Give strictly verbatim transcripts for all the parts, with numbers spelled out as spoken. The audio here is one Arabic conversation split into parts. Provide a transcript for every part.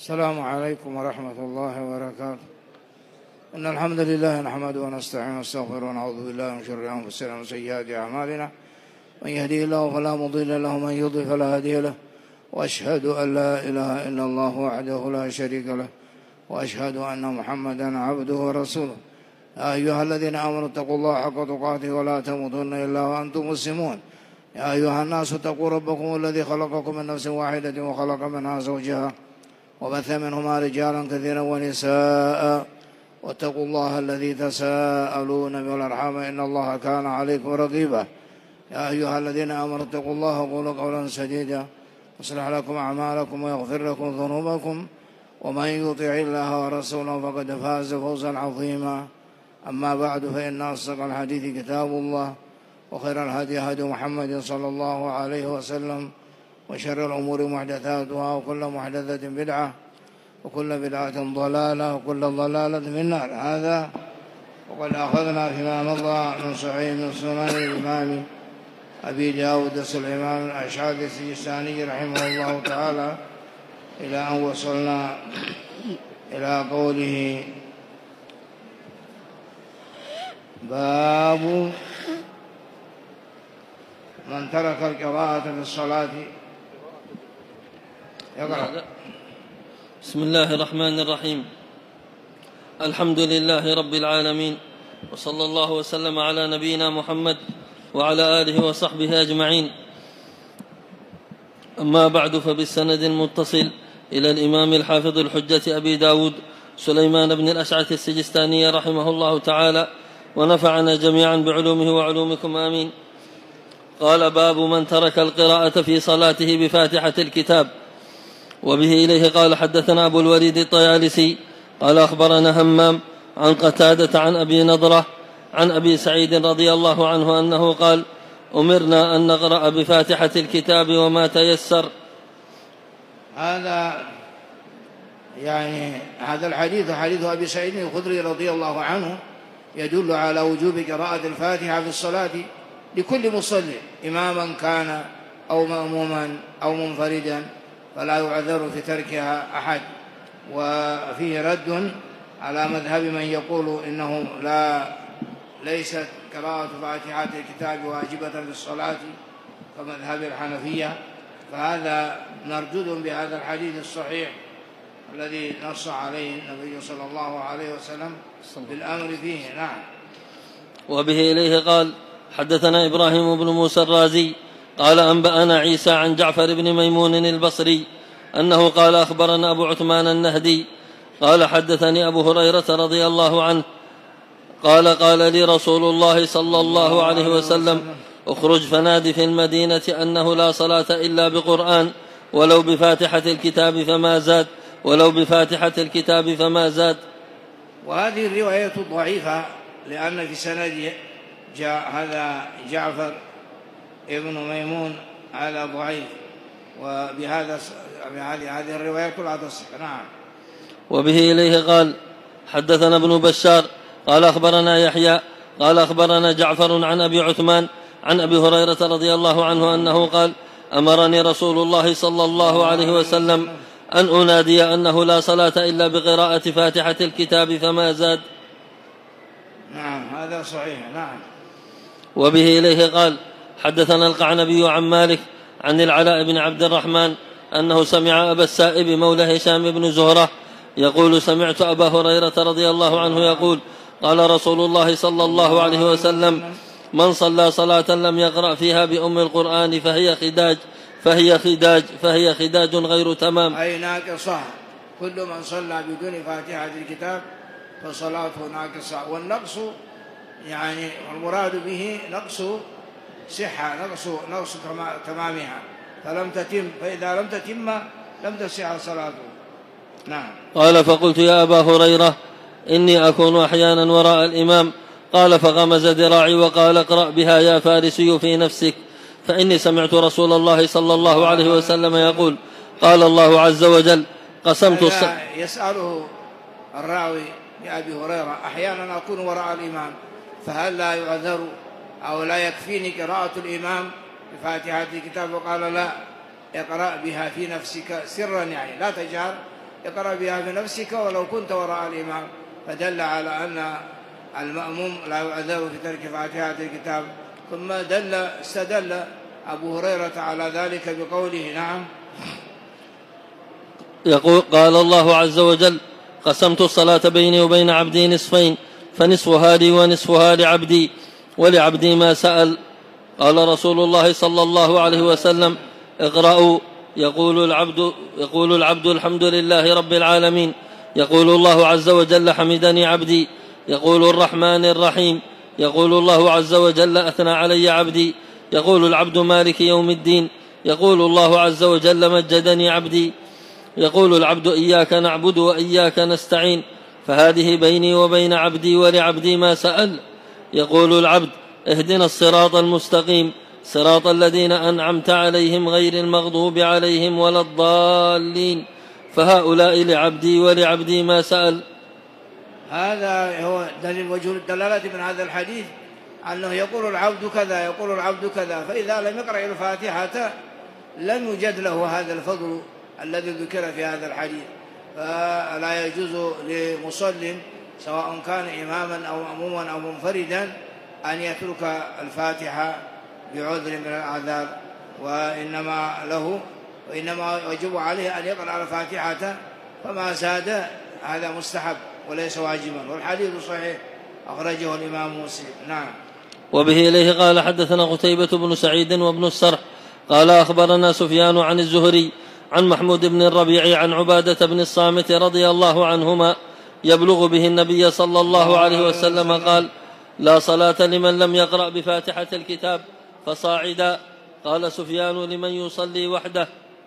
السلام عليكم ورحمة الله وبركاته. إن الحمد لله نحمده ونستعينه ونستغفره ونعوذ بالله من شرور أنفسنا وسيئات أعمالنا، من يهديه الله فلا مضل له ومن يضلل فلا هادي له، وأشهد أن لا إله إلا الله وحده لا شريك له، وأشهد أن محمدا عبده ورسوله. يا أيها الذين آمنوا اتقوا الله حق تقاته ولا تموتن إلا وأنتم مسلمون. يا أيها الناس اتقوا ربكم الذي خلقكم من نفس واحدة وخلق منها زوجها وبث منهما رجالا كثيرا ونساء، واتقوا الله الذي تساءلون به والأرحام إن الله كان عليكم رقيبا. يا أيها الذين آمنوا اتقوا الله وقولوا قولا سديدا يصلح لكم أعمالكم ويغفر لكم ذنوبكم، ومن يطع الله ورسوله فقد فاز فوزا عظيما. أما بعد، فإن أصدق الحديث كتاب الله، وخير الهدي هدي محمد صلى الله عليه وسلم، وشر الأمور محدثاتها، وكل محدثة بدعة، وكل بدعة ضلالة، وكل ضلالة في النار. هذا وقد أخذنا فيما مضى من صحيح من سنن الإمام أبي داود سليمان الأشعثي السجستاني رحمه الله تعالى، إلى أن وصلنا إلى قوله: باب من ترك القراءة في الصلاة. يقرأ. بسم الله الرحمن الرحيم. الحمد لله رب العالمين، وصلى الله وسلم على نبينا محمد وعلى آله وصحبه أجمعين. أما بعد، فبالسند المتصل إلى الإمام الحافظ الحجة أبي داود سليمان بن الأشعث السجستاني رحمه الله تعالى، ونفعنا جميعا بعلومه وعلومكم آمين. قال: باب من ترك القراءة في صلاته بفاتحة الكتاب. وبه إليه قال: حدثنا أبو الوليد الطيالسي قال: أخبرنا همام عن قتادة عن أبي نضرة عن أبي سعيد رضي الله عنه أنه قال: أمرنا أن نقرأ بفاتحة الكتاب وما تيسر. هذا يعني هذا الحديث حديث أبي سعيد الخدري رضي الله عنه يدل على وجوب قراءة الفاتحة في الصلاة لكل مصلي، إماما كان أو مأموما أو منفردا، فلا يعذر في تركها أحد. وفيه رد على مذهب من يقول إنه لا ليست قراءة فاتحة الكتاب واجبة في الصلاة كمذهب الحنفية، فهذا مردود بهذا الحديث الصحيح الذي نص عليه النبي صلى الله عليه وسلم بالأمر فيه. نعم. وبه إليه قال: حدثنا إبراهيم بن موسى الرازي قال: أنبأنا عيسى عن جعفر بن ميمون البصري أنه قال: أخبرنا أبو عثمان النهدي قال: حدثني أبو هريرة رضي الله عنه قال: قال لي رسول الله صلى الله عليه وسلم: اخرج فنادي في المدينة أنه لا صلاة إلا بقرآن، ولو بفاتحة الكتاب فما زاد، ولو بفاتحة الكتاب فما زاد. وهذه الرواية ضعيفة، لأن في سند جاء هذا جعفر ابن ميمون، هذا ضعيف، وبهذا هذه الرواية كلها تصح. نعم. وبه إليه قال: حدثنا ابن بشار قال: أخبرنا يحيى قال: أخبرنا جعفر عن أبي عثمان عن أبي هريرة رضي الله عنه أنه قال: أمرني رسول الله صلى الله عليه وسلم أن أنادي أنه لا صلاة إلا بقراءة فاتحة الكتاب فما زاد. نعم، هذا صحيح. نعم. وبه إليه قال: حدثنا القعنبي عن مالك عن العلاء بن عبد الرحمن أنه سمع أبا السائب مولى هشام بن زهرة يقول: سمعت أبا هريرة رضي الله عنه يقول: قال رسول الله صلى الله عليه وسلم: من صلى صلاة لم يقرأ فيها بأم القرآن فهي خداج فهي خداج فهي خداج غير تمام، أي ناقصة. كل من صلى بدون فاتحة الكتاب فصلاته ناقصة. والنقص يعني المراد به نقص صحة، نقص نقص تمامها، فلم تتم، فإذا لم تتم لم تصح صلاته. نعم. قال: فقلت يا أبا هريرة إني أكون أحيانا وراء الإمام. قال: فغمز ذراعي وقال: اقرأ بها يا فارسي في نفسك، فإني سمعت رسول الله صلى الله عليه وسلم يقول: قال الله عز وجل: قسمت الص... يسأله الراوي لأبي هريرة: أحيانا أكون وراء الإمام، فهل لا يعذر أو لا يكفيني قراءة الإمام بفاتحة الكتاب؟ وقال: لا، اقرأ بها في نفسك سرا، يعني لا تجهر اقرأ بها بنفسك ولو كنت وراء الإمام، فدل على أن المأموم لا يعذر في ترك فاتحة الكتاب. ثم دل استدل أبو هريرة على ذلك بقوله نعم يقول قال الله عز وجل: قسمت الصلاة بيني وبين عبدي نصفين، فنصفها لي ونصفها لعبدي، ولعبدي ما سأل. قال رسول الله صلى الله عليه وسلم: اقرأوا. يقول العبد, يقول العبد الحمد لله رب العالمين، يقول الله عز وجل: حمدني عبدي. يقول الرحمن الرحيم، يقول الله عز وجل: أثنى علي عبدي. يقول العبد: مالك يوم الدين، يقول الله عز وجل: مجدني عبدي. يقول العبد: إياك نعبد وإياك نستعين، فهذه بيني وبين عبدي ولعبدي ما سأل. يقول العبد: اهدنا الصراط المستقيم، صراط الذين أنعمت عليهم غير المغضوب عليهم ولا الضالين، فهؤلاء لعبدي ولعبدي ما سأل. هذا هو دليل وجه الدلالة من هذا الحديث، أنه يقول العبد كذا يقول العبد كذا، فإذا لم يقرأ الفاتحة لم يوجد له هذا الفضل الذي ذكر في هذا الحديث. فلا يجوز لمصل سواء كان إماما أو مأموما أو منفردا أن يترك الفاتحة بعذر من الأعذار، وإنما له وإنما يجب عليه أن يقرأ الفاتحة، فما زاد هذا مستحب وليس واجبا. والحديث صحيح أخرجه الإمام مسلم. نعم. وبه إليه قال: حدثنا قتيبة بن سعيد وابن السرح قال: أخبرنا سفيان عن الزهري عن محمود بن الربيع عن عبادة بن الصامت رضي الله عنهما يبلغ به النبي صلى الله عليه وسلم قال: لا صلاة لمن لم يقرأ بفاتحة الكتاب فصاعدا. قال سفيان: لمن يصلي وحده.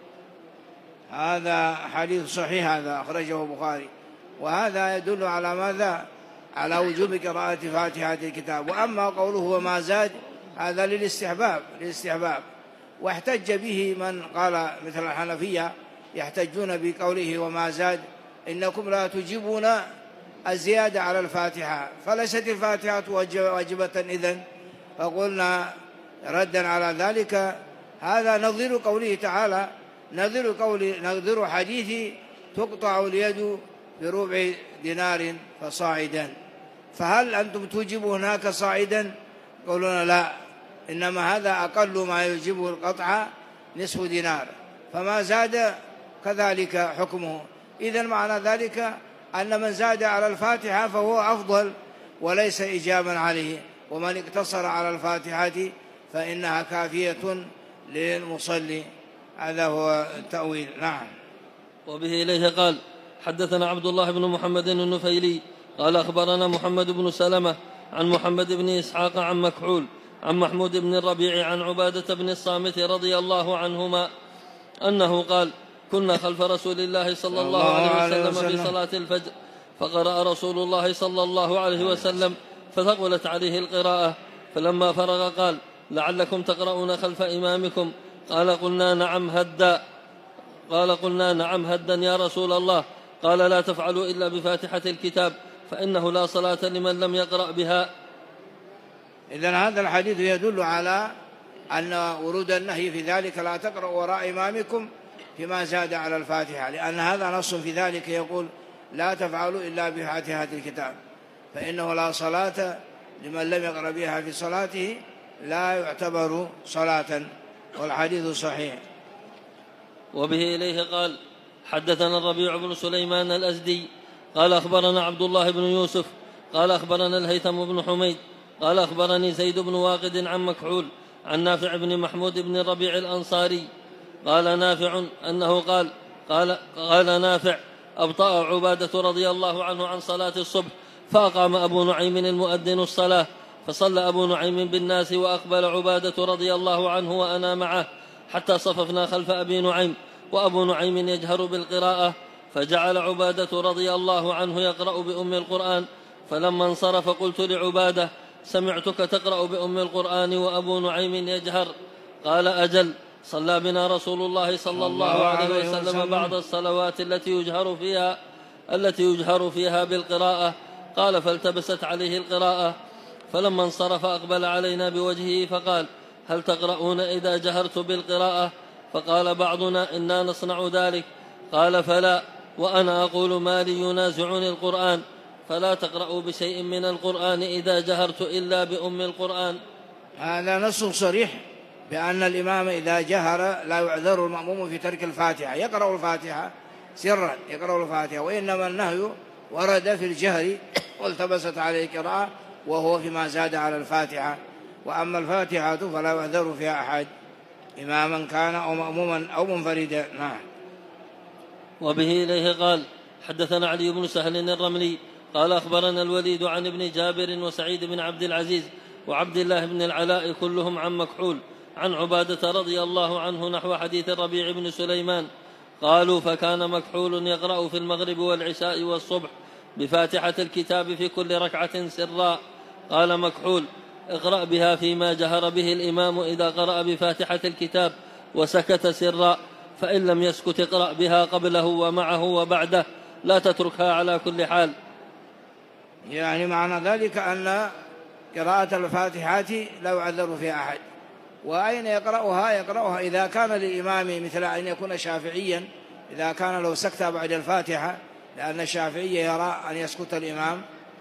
هذا حديث صحيح، هذا أخرجه البخاري، وهذا يدل على ماذا؟ على وجوب قراءة فاتحة الكتاب. وأما قوله وما زاد هذا للاستحباب للاستحباب واحتج به من قال مثل الحنفية، يحتجون بقوله وما زاد إنكم لا تجيبون الزيادة على الفاتحة، فليست الفاتحة واجبة إذن. فقلنا ردا على ذلك هذا نظير قوله تعالى، نظير قول نظير حديث تقطع اليد بربع دينار فصاعدا. فهل أنتم توجبوا هناك صاعدا؟ قولنا لا، إنما هذا أقل ما يجب القطع نصف دينار، فما زاد كذلك حكمه. إذن معنى ذلك أن من زاد على الفاتحة فهو أفضل وليس إجابا عليه، ومن اقتصر على الفاتحة فإنها كافية للمصلي. هذا هو التأويل. نعم. وبه إليه قال: حدثنا عبد الله بن محمد النفيلي قال: أخبرنا محمد بن سلمة عن محمد بن إسحاق عن مكحول عن محمود بن الربيع عن عبادة بن الصامت رضي الله عنهما أنه قال: كنا خلف رسول الله صلى الله عليه وسلم في صلاة الفجر، فقرأ رسول الله صلى الله عليه وسلم فثقلت عليه القراءة، فلما فرغ قال: لعلكم تقرؤون خلف إمامكم؟ قال: قلنا نعم هدا قال قلنا نعم هدا يا رسول الله. قال: لا تفعلوا إلا بفاتحة الكتاب، فإنه لا صلاة لمن لم يقرأ بها. إذن هذا الحديث يدل على أن ورود النهي في ذلك لا تقرأوا وراء إمامكم فيما زاد على الفاتحة، لأن هذا نص في ذلك يقول: لا تفعلوا إلا بفاتحة الكتاب، فإنه لا صلاة لمن لم يقرأ بها في صلاته، لا يعتبر صلاة، والحديث صحيح. وبه إليه قال: حدثنا الربيع بن سليمان الأزدي قال: أخبرنا عبد الله بن يوسف قال: أخبرنا الهيثم بن حميد قال: أخبرني زيد بن واقد عن مكحول عن نافع بن محمود بن الربيع الأنصاري قال نافع أنه قال قال, قال نافع: أبطأ عبادة رضي الله عنه عن صلاة الصبح، فأقام أبو نعيم المؤذن الصلاة، فصلى أبو نعيم بالناس، وأقبل عبادة رضي الله عنه وأنا معه، حتى صففنا خلف أبي نعيم، وأبو نعيم يجهر بالقراءة، فجعل عبادة رضي الله عنه يقرأ بأم القرآن. فلما انصرف قلت لعبادة: سمعتك تقرأ بأم القرآن وأبو نعيم يجهر. قال: أجل، صلى بنا رسول الله صلى الله عليه وسلم بعض الصلوات التي يجهر فيها التي يجهر فيها بالقراءة. قال: فالتبست عليه القراءة، فلما انصرف أقبل علينا بوجهه فقال: هل تقرؤون إذا جهرت بالقراءة؟ فقال بعضنا: إنا نصنع ذلك. قال: فلا، وأنا أقول ما لي ينازعني القرآن، فلا تقرأوا بشيء من القرآن إذا جهرت إلا بأم القرآن. هذا نص صريح بأن الإمام إذا جهر لا يعذر المأموم في ترك الفاتحة، يقرأ الفاتحة سرا، يقرأ الفاتحة، وإنما النهي ورد في الجهر والتبست عليه قراءة وهو فيما زاد على الفاتحة. وأما الفاتحة فلا يعذر فيها أحد، إماما كان أو مأموما أو منفردا. نعم. وبه إليه قال حدثنا علي بن سهل الرملي قال أخبرنا الوليد عن ابن جابر وسعيد بن عبد العزيز وعبد الله بن العلاء كلهم عن مكحول عن عبادة رضي الله عنه نحو حديث الربيع بن سليمان. قالوا فكان مكحول يقرأ في المغرب والعشاء والصبح بفاتحة الكتاب في كل ركعة سرا. قال مكحول اقرأ بها فيما جهر به الإمام إذا قرأ بفاتحة الكتاب وسكت سرا، فإن لم يسكت اقرأ بها قبله ومعه وبعده، لا تتركها على كل حال. يعني معنى ذلك أن قراءة الفاتحة لا يعذر فيها أحد. وأين يقرأها؟ يقرأها إذا كان للإمام مثل أن يكون شافعيا، إذا كان لو سكت بعد الفاتحة، لأن الشافعي يرى أن يسكت الإمام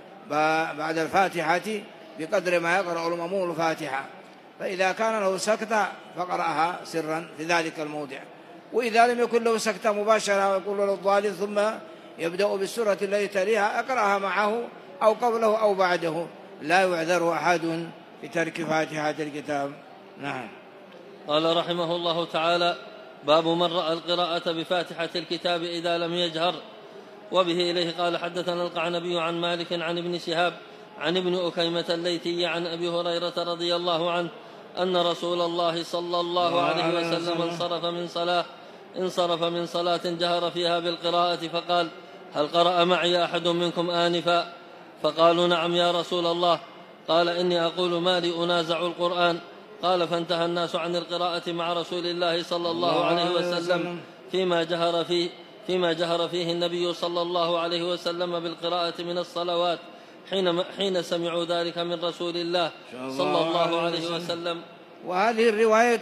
بعد الفاتحة بقدر ما يقرأ المأموم الفاتحة، فإذا كان له سكتة فقرأها سرا في ذلك الموضع. وإذا لم يكن له سكتة مباشرة ويقول له الضالين ثم يبدأ بالسورة التي تليها أقرأها معه أو قبله أو بعده، لا يعذر أحد بترك فاتحة الكتاب. نعم. قال رحمه الله تعالى باب من رأى القراءة بفاتحة الكتاب إذا لم يجهر. وبه إليه قال حدثنا القعنبي عن مالك عن ابن شهاب عن ابن أكيمة الليثي عن أبي هريرة رضي الله عنه أن رسول الله صلى الله عليه وسلم انصرف من صلاة انصرف من صلاة جهر فيها بالقراءة فقال هل قرأ معي أحد منكم آنفا؟ فقالوا نعم يا رسول الله. قال إني أقول ما لي أنازع القرآن. قال فانتهى الناس عن القراءة مع رسول الله صلى الله عليه وسلم فيما جهر فيه فيما جهر فيه النبي صلى الله عليه وسلم بالقراءة من الصلوات حين حين سمعوا ذلك من رسول الله صلى الله عليه وسلم. وهذه الرواية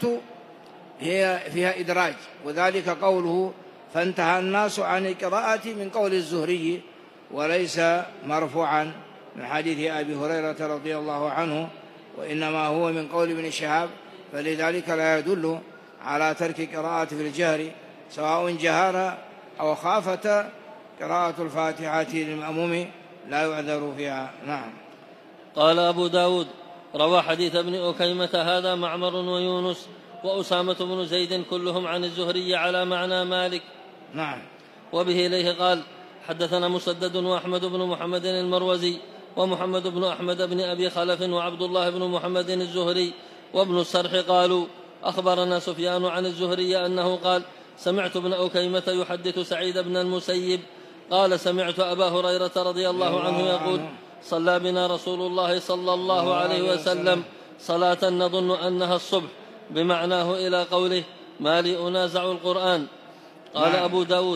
هي فيها إدراج، وذلك قوله فانتهى الناس عن القراءة من قول الزهري وليس مرفوعا من حديث أبي هريرة رضي الله عنه، وإنما هو من قول ابن شهاب، فلذلك لا يدل على ترك قراءة في الجهر سواء جهر أو خافت قراءة الفاتحة للمأموم لا يعذر فيها. نعم. قال أبو داود روى حديث ابن أكيمة هذا معمر ويونس وأسامة بن زيد كلهم عن الزهري على معنى مالك. نعم. وبه إليه قال حدثنا مسدد وأحمد بن محمد المروزي ومحمد بن أحمد بن أبي خلف وعبد الله بن محمد الزهري وابن السرح قالوا أخبرنا سفيان عن الزهري أنه قال سمعت ابن أكيمة يحدث سعيد بن المسيب قال سمعت أبا هريرة رضي الله عنه يقول صلى بنا رسول الله صلى الله عليه وسلم صلاة نظن أنها الصبح، بمعناه إلى قوله ما لي أنازع القرآن. قال أبو داود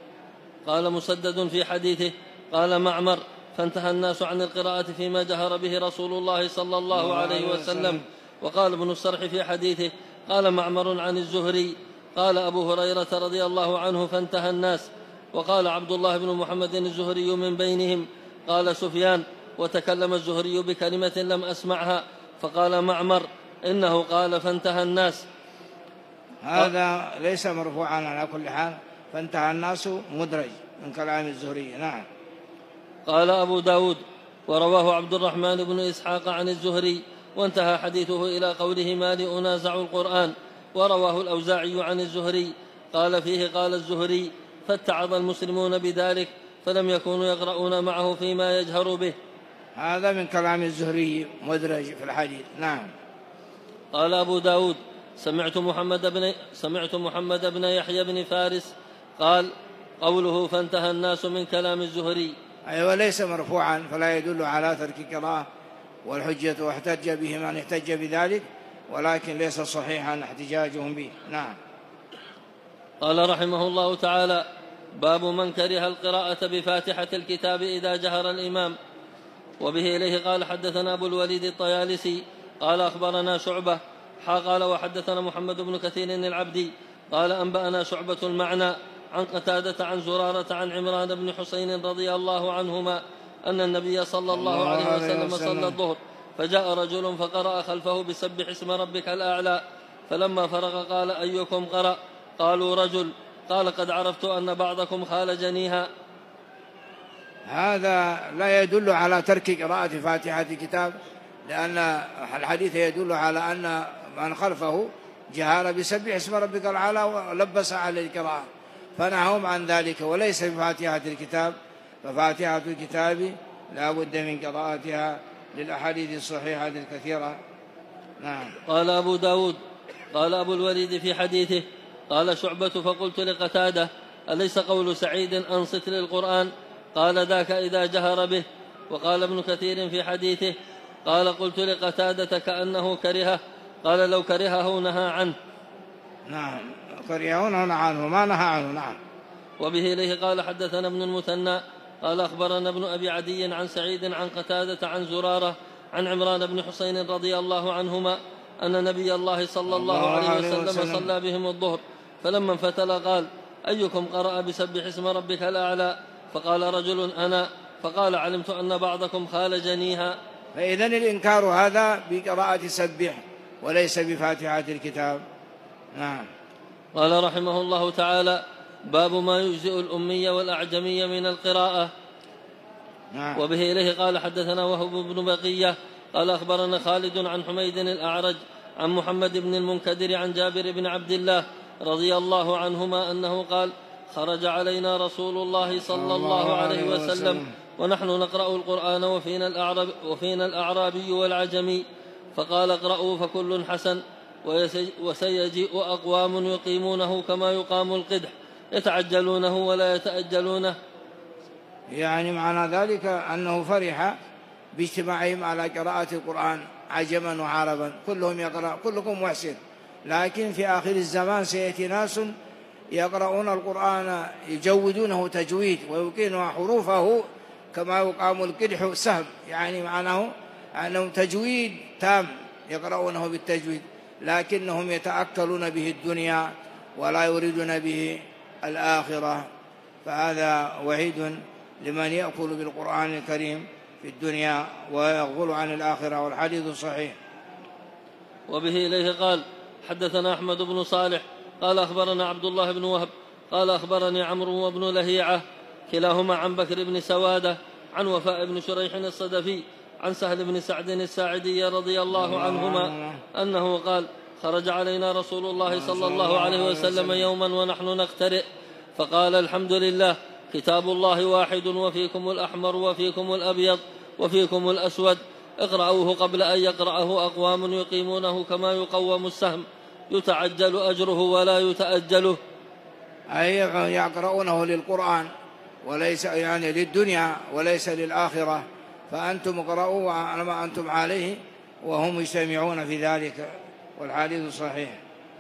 قال مسدد في حديثه قال معمر فانتهى الناس عن القراءة فيما جهر به رسول الله صلى الله عليه وسلم. وقال ابن السرح في حديثه قال معمر عن الزهري قال أبو هريرة رضي الله عنه فانتهى الناس. وقال عبد الله بن محمد الزهري من بينهم. قال سفيان وتكلم الزهري بكلمة لم أسمعها، فقال معمر إنه قال فانتهى الناس. هذا ليس مرفوعا على كل حال، فانتهى الناس مدرج من كلام الزهري. نعم. قال أبو داود ورواه عبد الرحمن بن إسحاق عن الزهري وانتهى حديثه إلى قوله ما لي أنازع القرآن. ورواه الأوزاعي عن الزهري قال فيه قال الزهري فاتعظ المسلمون بذلك فلم يكونوا يقرؤون معه فيما يجهر به. هذا من كلام الزهري مدرج في الحديث. نعم. قال أبو داود سمعت محمد بن, سمعت محمد بن يحيى بن فارس قال قوله فانتهى الناس من كلام الزهري أي وليس مرفوعا، فلا يدل على ترك قراءة، والحجة واحتج به من احتج بذلك، ولكن ليس صحيحا احتجاجهم به. نعم. قال رحمه الله تعالى باب من كره القراءة بفاتحة الكتاب إذا جهر الإمام. وبه إليه قال حدثنا أبو الوليد الطيالسي قال أخبرنا شعبة قال وحدثنا محمد بن كثير العبدي قال أنبأنا شعبة المعنى عن قتادة عن زرارة عن عمران بن حسين رضي الله عنهما أن النبي صلى الله عليه وسلم صلى الظهر فجاء رجل فقرأ خلفه بسبح اسم ربك الأعلى، فلما فرغ قال أيكم قرأ؟ قالوا رجل، قال قد عرفت أن بعضكم خالجنيها. هذا لا يدل على ترك قراءة فاتحة الكتاب، لأن الحديث يدل على أن من خلفه جهر بسبح اسم ربك الأعلى ولبس على القراءة، فنههم عن ذلك، وليس بفاتحة الكتاب. ففاتحة الكتاب لا بد من قراءتها للأحاديث الصحيحة الكثيرة. نعم. قال أبو داود قال أبو الوليد في حديثه قال شعبة فقلت لقتادة أليس قول سعيد أنصت للقرآن؟ قال ذاك إذا جهر به. وقال ابن كثير في حديثه قال قلت لقتادة كأنه كرهه، قال لو كرهه نهى عنه. نعم، كرهه نهى عنه، ما نهى عنه. نعم. وبه إليه قال حدثنا ابن المثنى قال أخبرنا ابن أبي عدي عن سعيد عن قتادة عن زرارة عن عمران بن حسين رضي الله عنهما أن نبي الله صلى الله عليه وسلم صلى بهم الظهر، فلما انفتل قال أيكم قرأ بسبح اسم ربك الأعلى؟ فقال رجل أنا، فقال علمت أن بعضكم خالجنيها. فإذن الإنكار هذا بقراءة سبح وليس بفاتحة الكتاب. نعم. قال رحمه الله تعالى باب ما يجزئ الأمي والأعجمي من القراءة. نعم. وبه إليه قال حدثنا وهب بن بقية قال أخبرنا خالد عن حميد الأعرج عن محمد بن المنكدر عن جابر بن عبد الله رضي الله عنهما أنه قال خرج علينا رسول الله صلى الله عليه وسلم ونحن نقرأ القرآن وفينا, الأعراب وفينا الأعرابي والعجمي، فقال اقرأوا فكل حسن، وسيجيء أقوام يقيمونه كما يقام القدح، يتعجلونه ولا يتأجلونه. يعني معنى ذلك أنه فرح باجتماعهم على قراءة القرآن عجما وعربا، كلهم يقرأ، كلكم محسن، لكن في آخر الزمان سيأتي ناس يقرؤون القرآن يجودونه تجويد ويقيمون حروفه كما يقام القدح سهم، يعني معناه أنه تجويد تام يقرؤونه بالتجويد، لكنهم يتأكلون به الدنيا ولا يريدون به الآخرة، فهذا وعيد لمن يأكل بالقرآن الكريم في الدنيا ويغفل عن الآخرة، والحديث صحيح. وبه إليه قال حدثنا أحمد بن صالح قال أخبرنا عبد الله بن وهب قال أخبرني عمرو وابن لهيعة كلاهما عن بكر بن سوادة عن وفاء بن شريح الصدفي عن سهل بن سعد الساعدي رضي الله عنهما أنه قال خرج علينا رسول الله صلى الله عليه وسلم يوما ونحن نقترئ، فقال الحمد لله كتاب الله واحد، وفيكم الأحمر وفيكم الأبيض وفيكم الأسود، اقرأوه قبل أن يقرأه أقوام يقيمونه كما يقوم السهم، يتعجل أجره ولا يتأجله. أي يقرؤونه للقرآن وليس يعني للدنيا وليس للآخرة، فأنتم اقرأوا على ما أنتم عليه وهم يجتمعون في ذلك، والحديث صحيح.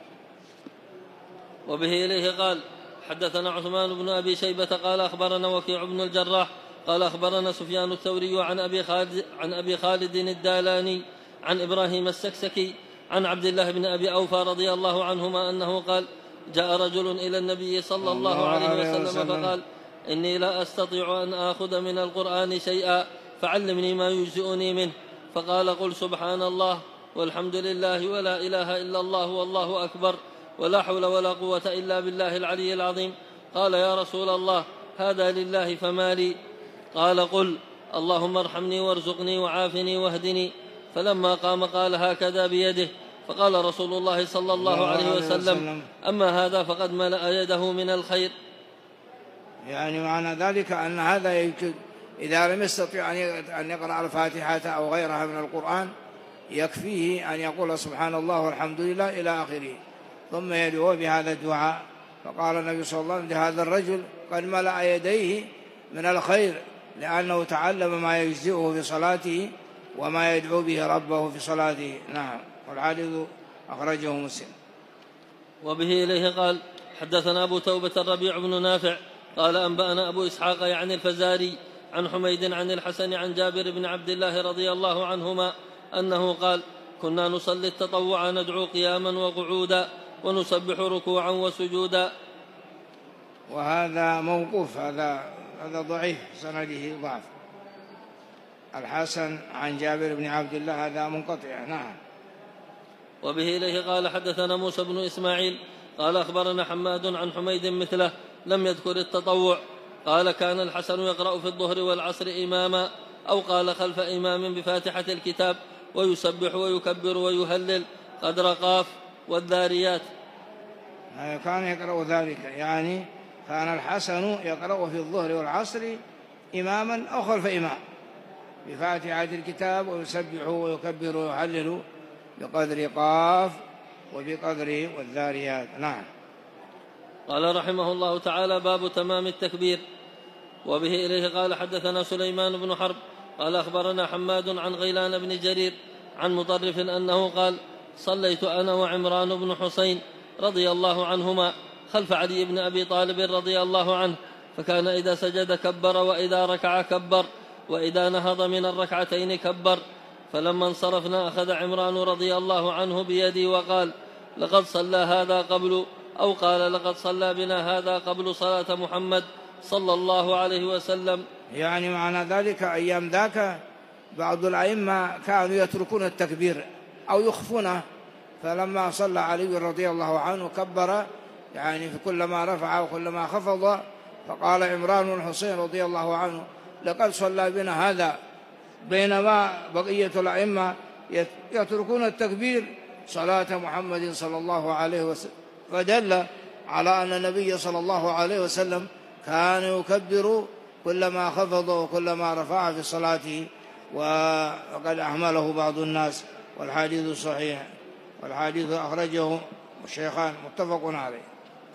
وبه إليه قال حدثنا عثمان بن أبي شيبة قال أخبرنا وكيع بن الجراح قال أخبرنا سفيان الثوري عن أبي خالد, عن أبي خالد الدالاني عن إبراهيم السكسكي عن عبد الله بن أبي أوفى رضي الله عنهما أنه قال جاء رجل إلى النبي صلى الله عليه وسلم فقال إني لا أستطيع أن آخذ من القرآن شيئا فعلمني ما يجزئني منه، فقال قل سبحان الله والحمد لله ولا إله إلا الله والله أكبر ولا حول ولا قوة إلا بالله العلي العظيم. قال يا رسول الله هذا لله فما لي؟ قال قل اللهم ارحمني وارزقني وعافني واهدني، فلما قام قال هكذا بيده، فقال رسول الله صلى الله عليه وسلم أما هذا فقد ملأ يده من الخير. يعني معنى ذلك أن هذا يمكن إذا لم يستطيع أن يقرأ الفاتحة أو غيرها من القرآن يكفيه أن يقول سبحان الله والحمد لله إلى آخره، ثم يدعو بهذا الدعاء. فقال النبي صلى الله عليه وسلم لهذا الرجل قد ملأ يديه من الخير، لأنه تعلم ما يجزئه في صلاته وما يدعو به ربه في صلاته. نعم، والحديث أخرجه مسلم. وبه إليه قال حدثنا أبو توبة الربيع بن نافع قال أنبأنا أبو إسحاق يعني الفزاري عن حميد عن الحسن عن جابر بن عبد الله رضي الله عنهما أنه قال كنا نصلي التطوع ندعو قياما وقعودا ونسبح ركوعا وسجودا. وهذا موقوف، هذا هذا ضعيف سنده ضعف. الحسن عن جابر بن عبد الله هذا منقطع. نعم. وبه إليه قال حدثنا موسى بن إسماعيل قال أخبرنا حماد عن حميد مثله لم يذكر التطوع. قال كان الحسن يقرأ في الظهر والعصر إماما أو قال خلف إمام بفاتحة الكتاب ويسبح ويكبر ويهلل قدر قاف والذاريات. كان يقرأ ذلك، يعني كان الحسن يقرأ في الظهر والعصر إماما أو خلف إمام بفاتحة الكتاب ويسبح ويكبر ويهلل بقدر قاف وبقدر والذاريات. نعم. قال رحمه الله تعالى باب تمام التكبير. وبه إليه قال حدثنا سليمان بن حرب قال أخبرنا حماد عن غيلان بن جرير عن مطرف أنه قال صليت أنا وعمران بن حسين رضي الله عنهما خلف علي بن أبي طالب رضي الله عنه، فكان إذا سجد كبر وإذا ركع كبر وإذا نهض من الركعتين كبر. فلما انصرفنا أخذ عمران رضي الله عنه بيدي وقال لقد صلى هذا قبل، أو قال لقد صلى بنا هذا قبل صلاة محمد صلى الله عليه وسلم. يعني معنى ذلك أيام ذاك بعض الأئمة كانوا يتركون التكبير أو يخفونه، فلما صلى علي رضي الله عنه كبر، يعني في كل ما رفع وكل ما خفض. فقال عمران بن حسين رضي الله عنه لقد صلى بنا هذا، بينما بقية الأئمة يتركون التكبير صلاة محمد صلى الله عليه وسلم، فدل على أن النبي صلى الله عليه وسلم كان يكبر كلما خفض وكلما رفع في صلاته، وقد أهمله بعض الناس. والحديث صحيح، والحديث أخرجه الشيخان متفق عليه.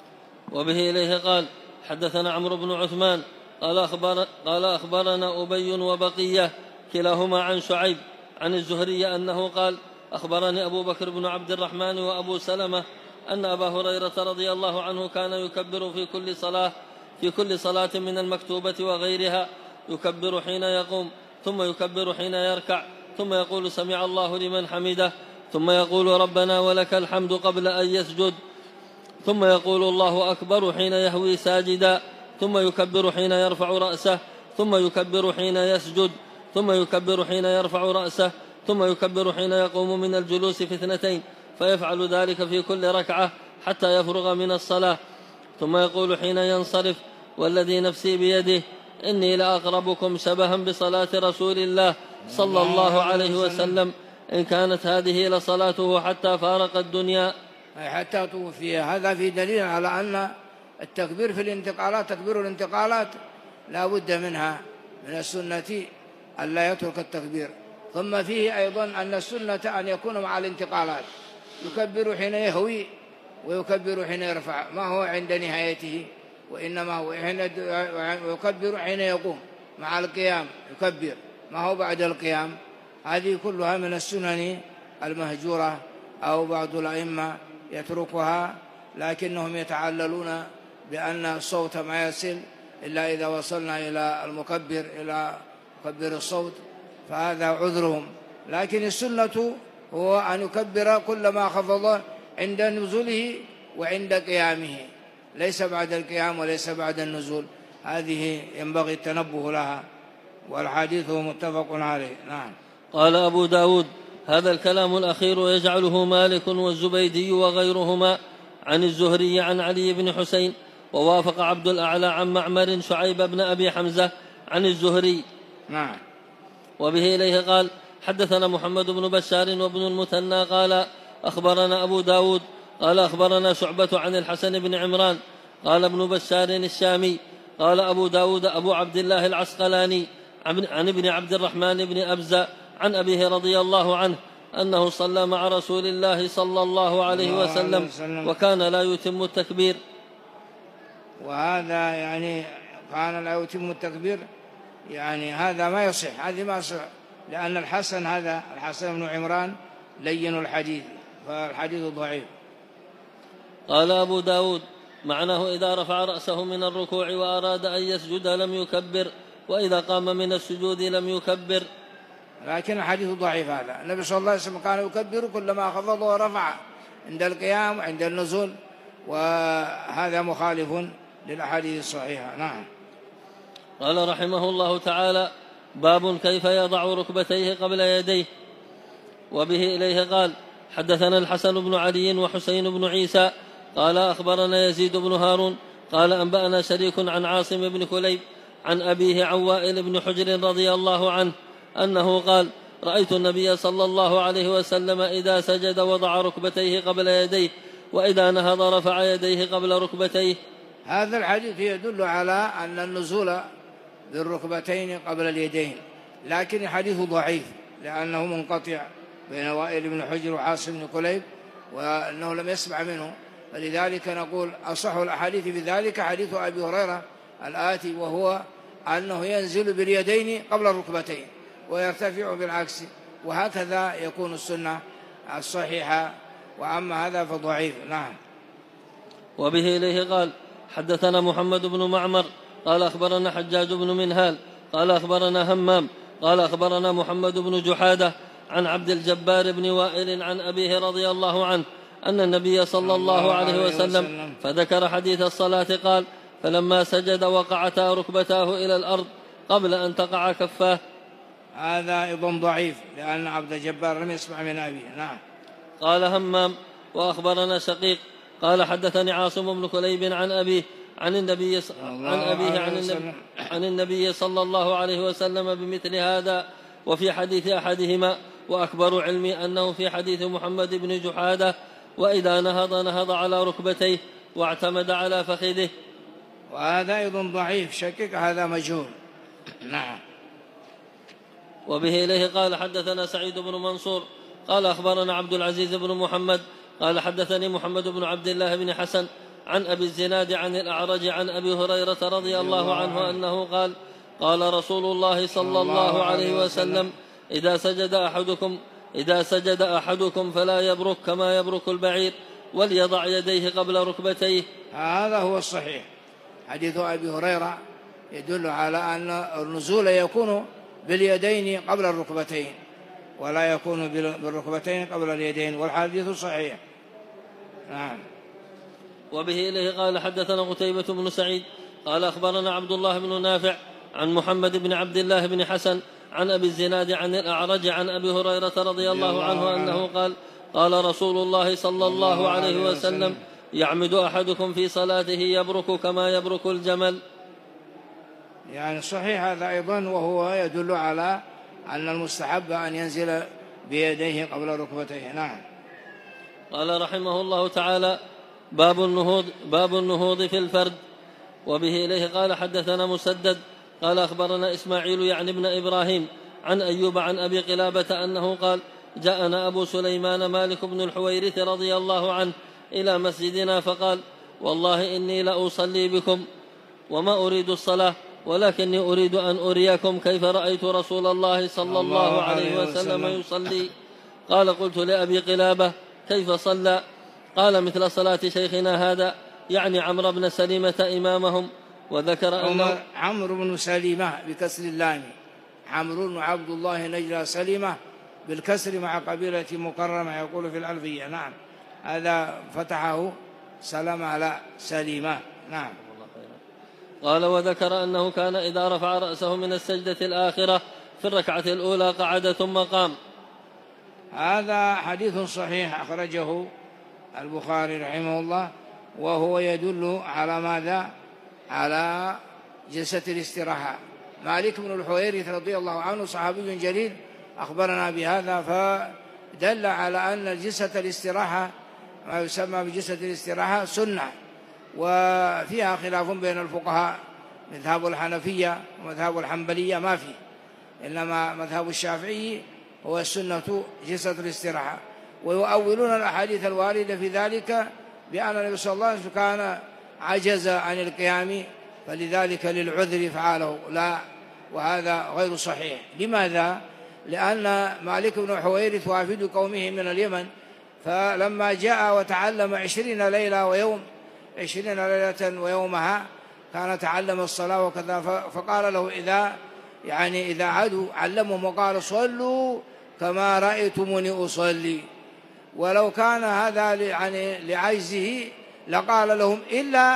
وبه إليه قال حدثنا عمرو بن عثمان قال, أخبر قال أخبرنا أبي وبقية كلاهما عن شعيب عن الزهري أنه قال أخبرني أبو بكر بن عبد الرحمن وأبو سلمة أن أبا هريرة رضي الله عنه كان يكبر في كل صلاة في كل صلاة من المكتوبة وغيرها، يكبر حين يقوم ثم يكبر حين يركع ثم يقول سمع الله لمن حمده ثم يقول ربنا ولك الحمد قبل أن يسجد ثم يقول الله أكبر حين يهوي ساجدا ثم يكبر حين يرفع رأسه ثم يكبر حين يسجد ثم يكبر حين يرفع رأسه ثم يكبر حين يقوم من الجلوس في اثنتين، فيفعل ذلك في كل ركعة حتى يفرغ من الصلاة. ثم يقول حين ينصرف والذي نفسي بيده إني لأقربكم شبها بصلاة رسول الله صلى الله عليه وسلم إن كانت هذه لصلاته حتى فارق الدنيا، حتى توفي. هذا في دليل على أن التكبير في الانتقالات، تكبير الانتقالات لا بد منها، من السنة أن لا يترك التكبير. ثم فيه أيضا أن السنة أن يكون مع الانتقالات، يكبر حين يهوي ويكبر حين يرفع، ما هو عند نهايته، وإنما هو حين يكبر حين يقوم، مع القيام يكبر، ما هو بعد القيام. هذه كلها من السنن المهجورة، أو بعض الأئمة يتركها، لكنهم يتعللون بأن الصوت ما يصل إلا إذا وصلنا إلى المكبر، إلى مكبر الصوت، فهذا عذرهم. لكن السنة هو أن يكبر كلما خفض عند نزوله وعند قيامه، ليس بعد القيام وليس بعد النزول. هذه ينبغي التنبه لها، والحديث متفق عليه. نعم. قال أبو داود هذا الكلام الأخير يجعله مالك والزبيدي وغيرهما عن الزهري عن علي بن حسين، ووافق عبد الأعلى عن معمر شعيب بن أبي حمزة عن الزهري. نعم. وبه إليه قال حدثنا محمد بن بشار وابن المثنى قال أخبرنا أبو داود قال أخبرنا شعبة عن الحسن بن عمران قال ابن بشار الشامي قال أبو داود أبو عبد الله العسقلاني عن ابن عبد الرحمن بن أبزة عن أبيه رضي الله عنه أنه صلى مع رسول الله صلى الله عليه وسلم وكان لا يتم التكبير. وهذا يعني كان لا يتم التكبير، يعني هذا ما يصح، هذه ما يصح، لأن الحسن هذا الحسن بن عمران لين الحديث، فالحديث ضعيف. قال أبو داود معناه إذا رفع رأسه من الركوع وأراد أن يسجد لم يكبر، وإذا قام من السجود لم يكبر. لكن الحديث ضعيف. هذا النبي صلى الله عليه وسلم كان يكبر كلما خفض ورفع عند القيام وعند النزول، وهذا مخالف للأحاديث الصحيحة. نعم. قال رحمه الله تعالى: باب كيف يضع ركبتيه قبل يديه. وبه إليه قال: حدثنا الحسن بن علي وحسين بن عيسى قال أخبرنا يزيد بن هارون قال أنبأنا شريك عن عاصم بن كليب عن أبيه عن وائل بن حجر رضي الله عنه أنه قال: رأيت النبي صلى الله عليه وسلم إذا سجد وضع ركبتيه قبل يديه، وإذا نهض رفع يديه قبل ركبتيه. هذا الحديث يدل على أن النزول بالركبتين قبل اليدين، لكن الحديث ضعيف لأنه منقطع بين وائل بن حجر وعاصم بن كليب، وأنه لم يسمع منه، فلذلك نقول أصح الأحاديث بذلك حديث أبي هريرة الآتي، وهو أنه ينزل باليدين قبل الركبتين ويرتفع بالعكس، وهكذا يكون السنة الصحيحة، وأما هذا فضعيف. نعم. وبه إليه قال: حدثنا محمد بن معمر قال أخبرنا حجاج بن منهال قال أخبرنا همام قال أخبرنا محمد بن جحادة عن عبد الجبار بن وائل عن أبيه رضي الله عنه أن النبي صلى الله عليه وسلم فذكر حديث الصلاة قال: فلما سجد وقعتا ركبتاه إلى الأرض قبل أن تقع كفاه. هذا أيضا ضعيف لأن عبد الجبار لم يسمع من أبيه. نعم. قال همام: وأخبرنا شقيق قال حدثني عاصم بن كليب عن أبيه عن النبي عن أبيه عن النبي, عن النبي صلى الله عليه وسلم بمثل هذا وفي حديث أحدهما، وأكبر علمي أنه في حديث محمد بن جحادة: وإذا نهض نهض على ركبتيه واعتمد على فخذه. وهذا أيضا ضعيف، شكك هذا مجهول. نعم. وبه إليه قال: حدثنا سعيد بن منصور قال أخبرنا عبد العزيز بن محمد قال حدثني محمد بن عبد الله بن حسن عن أبي الزناد عن الأعرج عن أبي هريرة رضي الله عنه أنه قال: قال رسول الله صلى الله عليه وسلم: إذا سجد أحدكم إذا سجد أحدكم فلا يبرك كما يبرك البعير، وليضع يديه قبل ركبتيه. هذا هو الصحيح. حديث أبي هريرة يدل على أن النزول يكون باليدين قبل الركبتين ولا يكون بالركبتين قبل اليدين، والحديث صحيح. نعم. وبه إليه قال: حدثنا قتيبة بن سعيد قال أخبرنا عبد الله بن نافع عن محمد بن عبد الله بن حسن عن أبي الزناد عن الأعرج عن أبي هريرة رضي الله عنه أنه قال: قال رسول الله صلى الله عليه وسلم: يعمد أحدكم في صلاته يبرك كما يبرك الجمل. يعني صحيح هذا أيضا، وهو يدل على أن المستحب أن ينزل بيديه قبل ركبتيه. نعم. قال رحمه الله تعالى: باب النهوض باب النهوض في الفرد. وبه إليه قال: حدثنا مسدد قال أخبرنا إسماعيل يعني ابن إبراهيم عن أيوب عن أبي قلابة أنه قال: جاءنا أبو سليمان مالك بن الحويرث رضي الله عنه إلى مسجدنا فقال: والله إني لأصلي بكم وما أريد الصلاة، ولكني أريد أن أريكم كيف رأيت رسول الله صلى الله عليه وسلم يصلي. قال: قلت لأبي قلابة: كيف صلى؟ قال: مثل صلاة شيخنا هذا، يعني عمرو بن سليمة إمامهم. وذكر أنه عمرو بن سليمة بكسر اللام، عمرو بن عبد الله نجلى سليمة بالكسر مع قبيلة مكرمة يقول في الألفية. نعم. هذا فتحه سلام على سليمة. نعم. قال: وذكر أنه كان إذا رفع رأسه من السجدة الآخرة في الركعة الأولى قعد ثم قام. هذا حديث صحيح أخرجه البخاري رحمه الله، وهو يدل على ماذا؟ على جلسة الاستراحة. مالك بن الحويرث رضي الله عنه صحابي جليل أخبرنا بهذا، فدل على أن جلسة الاستراحة ما يسمى بجلسة الاستراحة سنة، وفيها خلاف بين الفقهاء، مذهب الحنفية ومذهب الحنبلية ما فيه، إنما مذهب الشافعي هو السنة جلسة الاستراحة، ويؤولون الأحاديث الواردة في ذلك بأن النبي صلى الله عليه وسلم كان عجز عن القيام فلذلك للعذر فعله. لا، وهذا غير صحيح. لماذا؟ لأن مالك بن حويرث وافد قومه من اليمن، فلما جاء وتعلم عشرين ليلة ويوم عشرين ليلة ويومها كان تعلم الصلاة وكذا، فقال له إذا يعني إذا عادوا علمهم وقال: صلوا كما رأيتموني أصلي. ولو كان هذا يعني لعجزه لقال لهم: إلا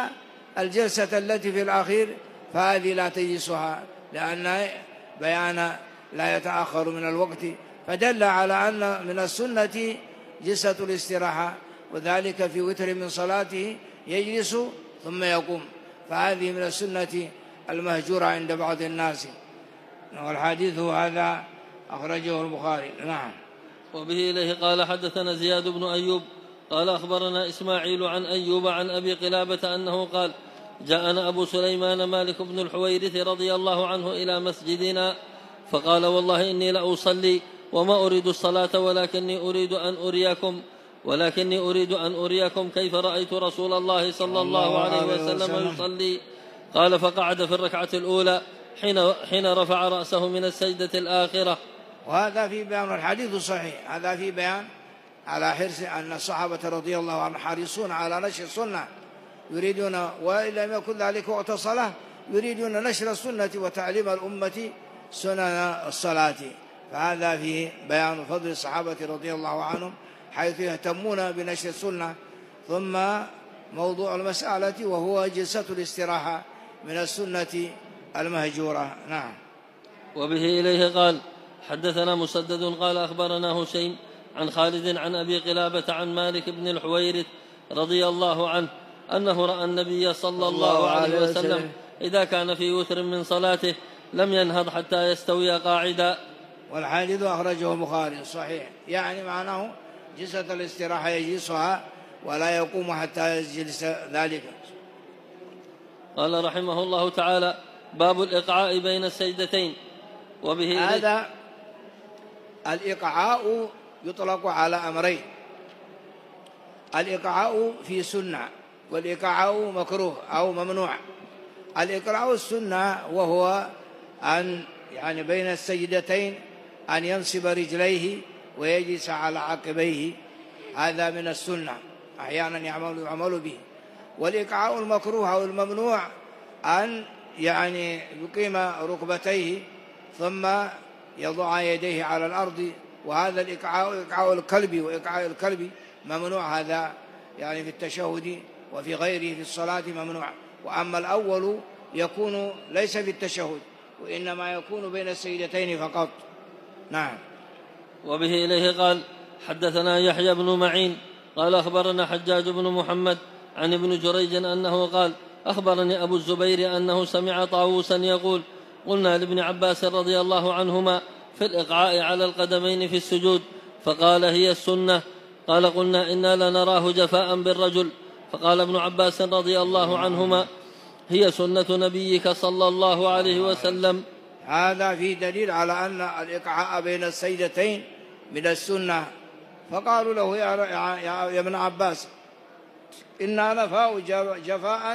الجلسة التي في الأخير فهذه لا تجلسها، لأن بيان لا يتأخر من الوقت، فدل على أن من السنة جلسة الاستراحة، وذلك في وتر من صلاته يجلس ثم يقوم، فهذه من السنة المهجورة عند بعض الناس. والحديث هذا أخرجه البخاري. نعم. وبه إليه قال حدثنا زياد بن أيوب قال أخبرنا إسماعيل عن أيوب عن أبي قلابة أنه قال جاءنا أبو سليمان مالك بن الحويرث رضي الله عنه إلى مسجدنا فقال والله إني لأصلي وما أريد الصلاة ولكني أريد أن أريكم ولكني أريد أن أريكم كيف رأيت رسول الله صلى الله عليه وسلم يصلي. قال فقعد في الركعة الأولى حين, حين رفع رأسه من السجدة الآخرة. وهذا في بيان الحديث صحيح، هذا في بيان على حرص أن الصحابة رضي الله عنهم حريصون على نشر السنة، يريدون وإن لم يكن ذلك وقت الصلاة يريدون نشر السنة وتعليم الأمة سنن الصلاة، فهذا فيه بيان فضل الصحابة رضي الله عنهم حيث يهتمون بنشر السنة. ثم موضوع المسألة وهو جلسة الاستراحة من السنة المهجورة. نعم. وبه إليه قال حدثنا مسدد قال أخبرنا هشيم عن خالد عن أبي قلابة عن مالك بن الحويرث رضي الله عنه أنه رأى النبي صلى الله عليه وسلم إذا كان في وتر من صلاته لم ينهض حتى يستوي قاعدا. والحديث أخرجه البخاري صحيح، يعني معناه جلسة الاستراحة يجلسها ولا يقوم حتى يجلس ذلك. قال رحمه الله تعالى باب الإقعاء بين السجدتين. وبه هذا الإقعاء يطلق على أمرين، الإقعاء في سنة والإقعاء مكروه أو ممنوع. الإقعاء السنة وهو أن يعني بين السجدتين أن ينصب رجليه ويجلس على عقبيه، هذا من السنة أحيانا يعمل, يعمل به. والإقعاء المكروه أو الممنوع أن يعني يقيم ركبتيه ثم يضع يديه على الأرض، وهذا الإقعاء إقعاء الكلب، وإقعاء الكلب ممنوع، هذا يعني في التشهد وفي غيره في الصلاة ممنوع. وأما الأول يكون ليس في التشهد وإنما يكون بين السجدتين فقط. نعم. وبه إليه قال حدثنا يحيى بن معين قال أخبرنا حجاج بن محمد عن ابن جريج أنه قال أخبرني أبو الزبير أنه سمع طاووسا يقول قلنا لابن عباس رضي الله عنهما في الإقعاء على القدمين في السجود فقال هي السنة. قال قلنا إنا لنراه جفاء بالرجل، فقال ابن عباس رضي الله عنهما هي سنة نبيك صلى الله عليه وسلم. هذا في دليل على أن الإقعاء بين السجدتين من السنة. فقالوا له يا, يا, يا ابن عباس إنا نفاء جفاء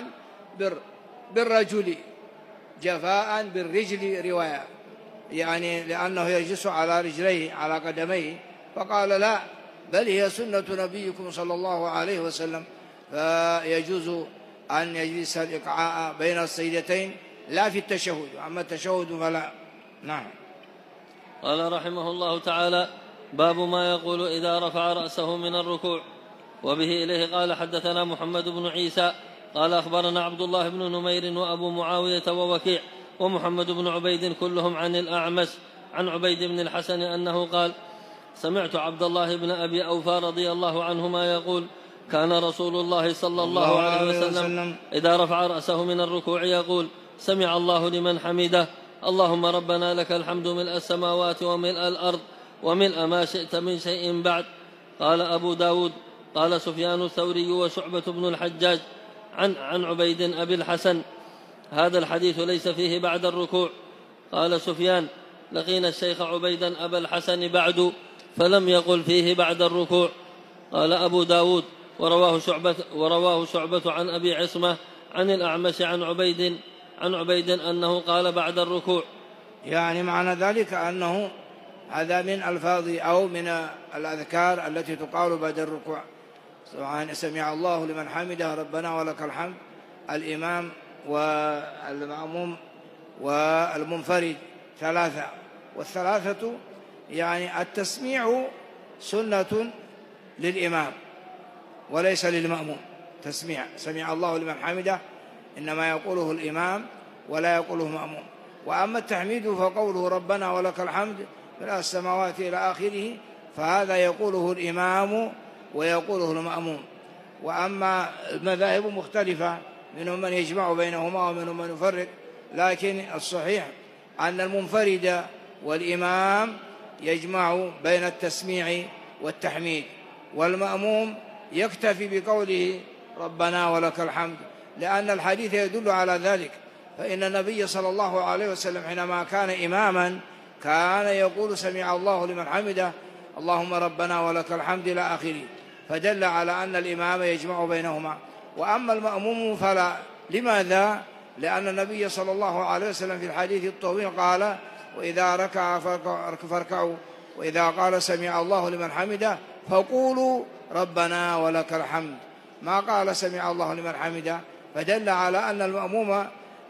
بالرجل، جفاء بالرجل رواية، يعني لأنه يجلس على رجليه على قدميه. فقال لا، بل هي سنة نبيكم صلى الله عليه وسلم، فيجوز أن يجلس الإقعاء بين السجدتين لا في التشهد، أما التشهد فلا. نعم. قال رحمه الله تعالى باب ما يقول إذا رفع رأسه من الركوع. وبه إليه قال حدثنا محمد بن عيسى قال أخبرنا عبد الله بن نمير وأبو معاوية ووكيع ومحمد بن عبيد كلهم عن الأعمش عن عبيد بن الحسن أنه قال سمعت عبد الله بن أبي أوفى رضي الله عنهما يقول كان رسول الله صلى الله عليه وسلم إذا رفع رأسه من الركوع يقول سمع الله لمن حمده اللهم ربنا لك الحمد ملء السماوات وملء الأرض وملء ما شئت من شيء بعد. قال أبو داود قال سفيان الثوري وشعبة بن الحجاج عن, عن عبيد أبي الحسن هذا الحديث ليس فيه بعد الركوع. قال سفيان لقينا الشيخ عبيدا أبا الحسن بعد فلم يقل فيه بعد الركوع. قال أبو داود ورواه شعبة, ورواه شعبة عن أبي عصمة عن الأعمش عن عبيد عن عبيد أنه قال بعد الركوع. يعني معنى ذلك أنه هذا من ألفاظ أو من الأذكار التي تقال بعد الركوع، سواء سمع الله لمن حمده ربنا ولك الحمد، الإمام والمأموم والمنفرد ثلاثة، والثلاثة يعني التسميع سنة للإمام وليس للمأموم. تسميع سمع الله لمن حمده إنما يقوله الإمام ولا يقوله مأموم. وأما التحميد فقوله ربنا ولك الحمد من السماوات إلى آخره، فهذا يقوله الإمام ويقوله المأموم. وأما المذاهب مختلفة، منهم من يجمع بينهما ومنهم من يفرق، لكن الصحيح أن المنفرد والإمام يجمع بين التسميع والتحميد، والمأموم يكتفي بقوله ربنا ولك الحمد، لأن الحديث يدل على ذلك. فإن النبي صلى الله عليه وسلم حينما كان إماما كان يقول سمع الله لمن حمده اللهم ربنا ولك الحمد إلى آخره، فدل على أن الإمام يجمع بينهما. وأما المأموم فلا. لماذا؟ لأن النبي صلى الله عليه وسلم في الحديث الطويل قال وإذا ركع فاركعوا وإذا قال سمع الله لمن حمده فقولوا ربنا ولك الحمد، ما قال سمع الله لمن حمده، فدل على أن المأموم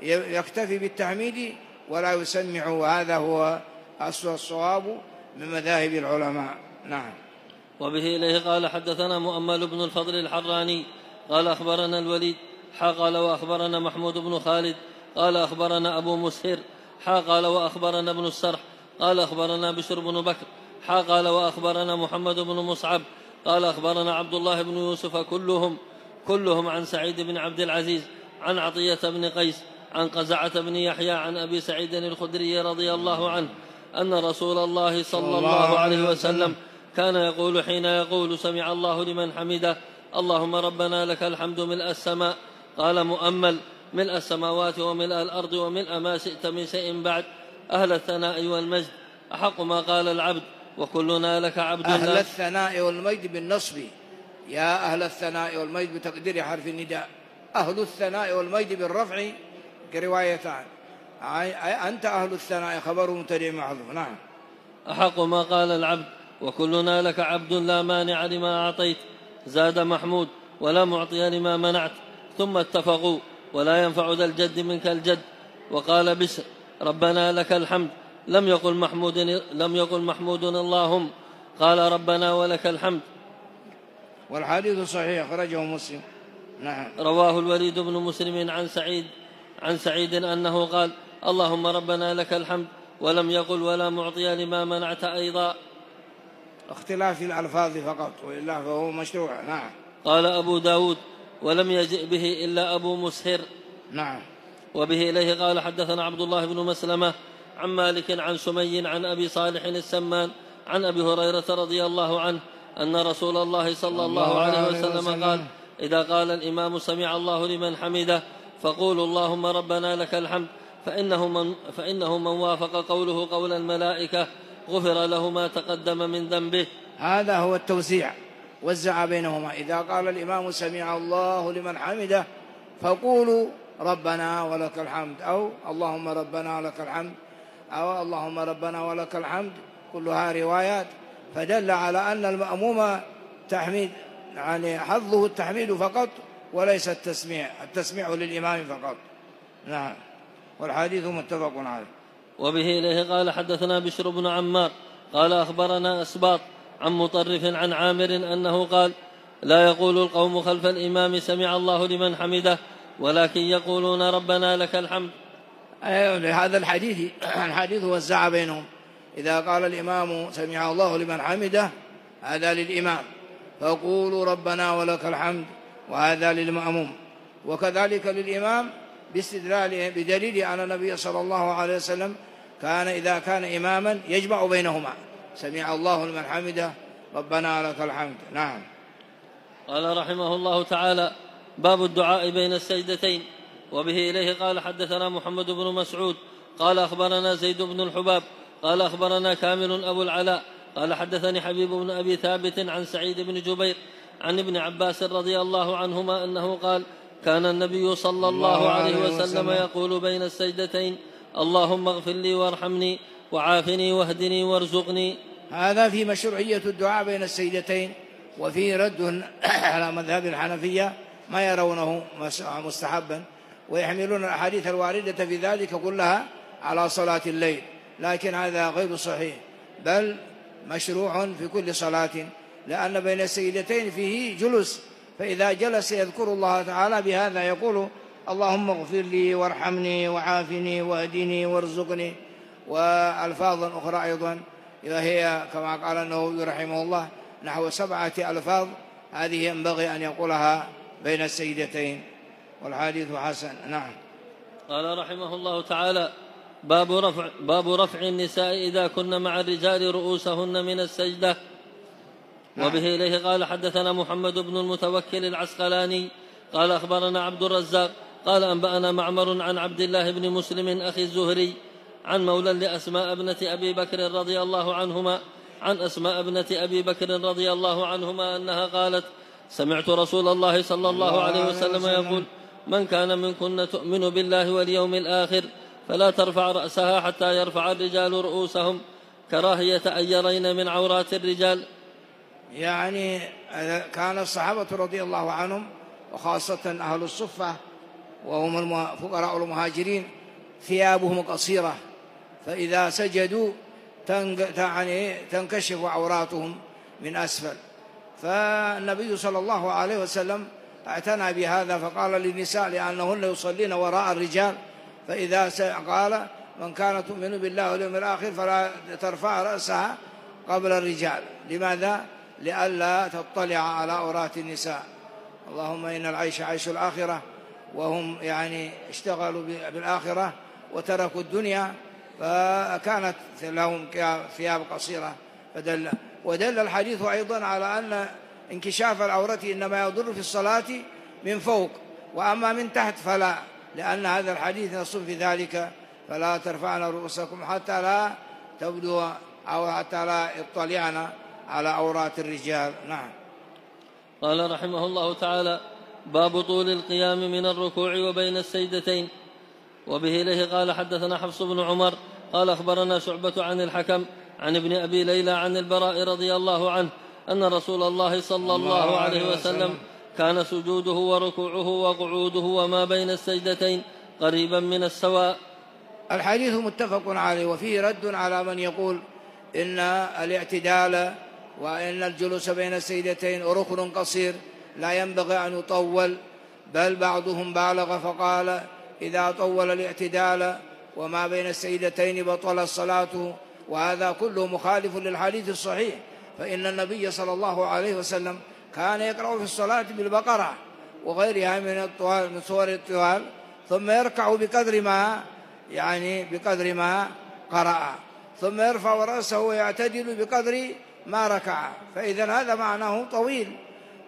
يكتفي بالتحميد ولا يسمع، وهذا هو أصل الصواب من مذاهب العلماء. نعم. وبه إليه قال حدثنا مؤمل بن الفضل الحراني قال أخبرنا الوليد حا قال وأخبرنا محمود بن خالد قال أخبرنا أبو مسهر حا قال وأخبرنا ابن السرح قال أخبرنا بشر بن بكر حا قال وأخبرنا محمد بن مصعب قال أخبرنا عبد الله بن يوسف كلهم كلهم عن سعيد بن عبد العزيز عن عطية بن قيس عن قزعة بن يحيى عن أبي سعيد الخدري رضي الله عنه أن رسول الله صلى الله عليه وسلم كان يقول حين يقول سمع الله لمن حمده اللهم ربنا لك الحمد ملء السماء، قال مؤمل ملء السماوات وملء الأرض وملء ما شئت من شيء بعد، أهل الثناء والمجد أحق ما قال العبد وكلنا لك عبد. أهل الثناء والمجد بالنصب، يا أهل الثناء والمجد بتقدير حرف النداء، أهل الثناء والمجد بالرفع كروايتان، أنت أهل الثناء خبر مبتدأ محذوف. نعم. أحق ما قال العبد وكلنا لك عبد لا مانع لما أعطيت، زاد محمود ولا معطي لما منعت، ثم اتفقوا ولا ينفع ذا الجد منك الجد. وقال بشر ربنا لك الحمد، لم يقل محمود لم يقل محمود اللهم، قال ربنا ولك الحمد. والحديث صحيح أخرجه مسلم. نعم. رواه الوليد بن مسلم عن سعيد عن سعيد أنه قال اللهم ربنا لك الحمد، ولم يقل ولا معطي لما منعت أيضا. اختلاف الألفاظ فقط، وإلا فهو مشروع. نعم. قال أبو داود ولم يجئ به إلا أبو مسهر. نعم. وبه إليه قال حدثنا عبد الله بن مسلمة عن مالك عن سمي عن أبي صالح السمان عن أبي هريرة رضي الله عنه أن رسول الله صلى الله عليه وسلم قال إذا قال الإمام سمع الله لمن حمده فقولوا اللهم ربنا لك الحمد، فإنه من, فإنه من وافق قوله قول الملائكة غفر له ما تقدم من ذنبه. هذا هو التوزيع، وزع بينهما. إذا قال الإمام سمع الله لمن حمده فقولوا ربنا ولك الحمد، أو اللهم ربنا لك الحمد، أو اللهم ربنا ولك الحمد، كلها روايات. فدل على أن المأموم تحميد يعني حظه التحميد فقط وليس التسميع، التسميع للإمام فقط. نعم. والحديث متفق عليه. وبه إليه قال حدثنا بشر بن عمار قال أخبرنا أسباط عن مطرف عن عامر أنه قال لا يقول القوم خلف الإمام سمع الله لمن حمده، ولكن يقولون ربنا لك الحمد. هذا الحديث الحديث وزع بينهم. إذا قال الإمام سمع الله لمن حمده هذا للإمام، فقولوا ربنا ولك الحمد، وهذا للمأموم. وكذلك للإمام باستدلاله بدليل أن النبي صلى الله عليه وسلم كان إذا كان إماما يجمع بينهما، سمع الله لمن حمده ربنا لك الحمد. نعم. قال رحمه الله تعالى باب الدعاء بين السجدتين. وبه إليه قال حدثنا محمد بن مسعود قال أخبرنا زيد بن الحباب قال أخبرنا كامل أبو العلاء قال حدثني حبيب بن أبي ثابت عن سعيد بن جبير عن ابن عباس رضي الله عنهما أنه قال كان النبي صلى الله عليه وسلم يقول بين السجدتين اللهم اغفر لي وارحمني وعافني واهدني وارزقني. هذا في مشروعية الدعاء بين السجدتين، وفي رد على مذهب الحنفية ما يرونه مستحبا، ويحملون الأحاديث الواردة في ذلك كلها على صلاة الليل، لكن هذا غير صحيح، بل مشروع في كل صلاة، لأن بين السجدتين فيه جلوس، فإذا جلس يذكر الله تعالى بهذا يقول اللهم اغفر لي وارحمني وعافني واهدني وارزقني، وألفاظا أخرى أيضا هي كما قال النووي رحمه الله نحو سبعة ألفاظ، هذه ينبغي أن يقولها بين السجدتين، والحديث حسن. نعم. قال رحمه الله تعالى: باب رفع, باب رفع النساء إذا كن مع الرجال رؤوسهن من السجدة. نعم. وبه إليه قال: حدثنا محمد بن المتوكل العسقلاني قال أخبرنا عبد الرزاق قال أنبأنا معمر عن عبد الله بن مسلم أخي الزهري عن مولى لأسماء ابنة أبي بكر رضي الله عنهما عن أسماء ابنة أبي بكر رضي الله عنهما أنها قالت: سمعت رسول الله صلى الله عليه وسلم يقول: من كان منكن تؤمن بالله واليوم الآخر فلا ترفع رأسها حتى يرفع الرجال رؤوسهم كراهية أن يرين من عورات الرجال. يعني كان الصحابة رضي الله عنهم وخاصة أهل الصفة وهم فقراء المهاجرين ثيابهم قصيرة، فإذا سجدوا تنكشف عوراتهم من أسفل، فالنبي صلى الله عليه وسلم اعتنى بهذا فقال للنساء لأنهن يصلين وراء الرجال، فإذا قال: من كان تؤمن بالله واليوم الآخر فلا ترفع رأسها قبل الرجال. لماذا؟ لئلا تطلع على عورات النساء. اللهم إن العيش عيش الآخرة، وهم يعني اشتغلوا بالآخرة وتركوا الدنيا، فكانت لهم ثياب قصيرة. فدل ودل الحديث أيضا على أن انكشاف العورة إنما يضر في الصلاة من فوق، وأما من تحت فلا، لأن هذا الحديث نص في ذلك: فلا ترفعن رؤوسكم حتى لا تبدو أو حتى لا يطلعن على عورات الرجال. نعم. قال رحمه الله تعالى: باب طول القيام من الركوع وبين السجدتين. وبه إليه قال: حدثنا حفص بن عمر قال أخبرنا شعبة عن الحكم عن ابن أبي ليلى عن البراء رضي الله عنه أن رسول الله صلى الله عليه وسلم كان سجوده وركوعه وقعوده وما بين السجدتين قريبا من السواء. الحديث متفق عليه، وفيه رد على من يقول إن الاعتدال وإن الجلوس بين السجدتين ركن قصير لا ينبغي أن يطول، بل بعضهم بالغ فقال: إذا طول الاعتدال وما بين السجدتين بطل الصلاة، وهذا كله مخالف للحديث الصحيح، فإن النبي صلى الله عليه وسلم كان يقرأ في الصلاة بالبقرة وغيرها من الطوال من سور الطوال، ثم يركع بقدر ما يعني بقدر ما قرأ، ثم يرفع رأسه ويعتدل بقدر ما ركع، فإذا هذا معناه طويل.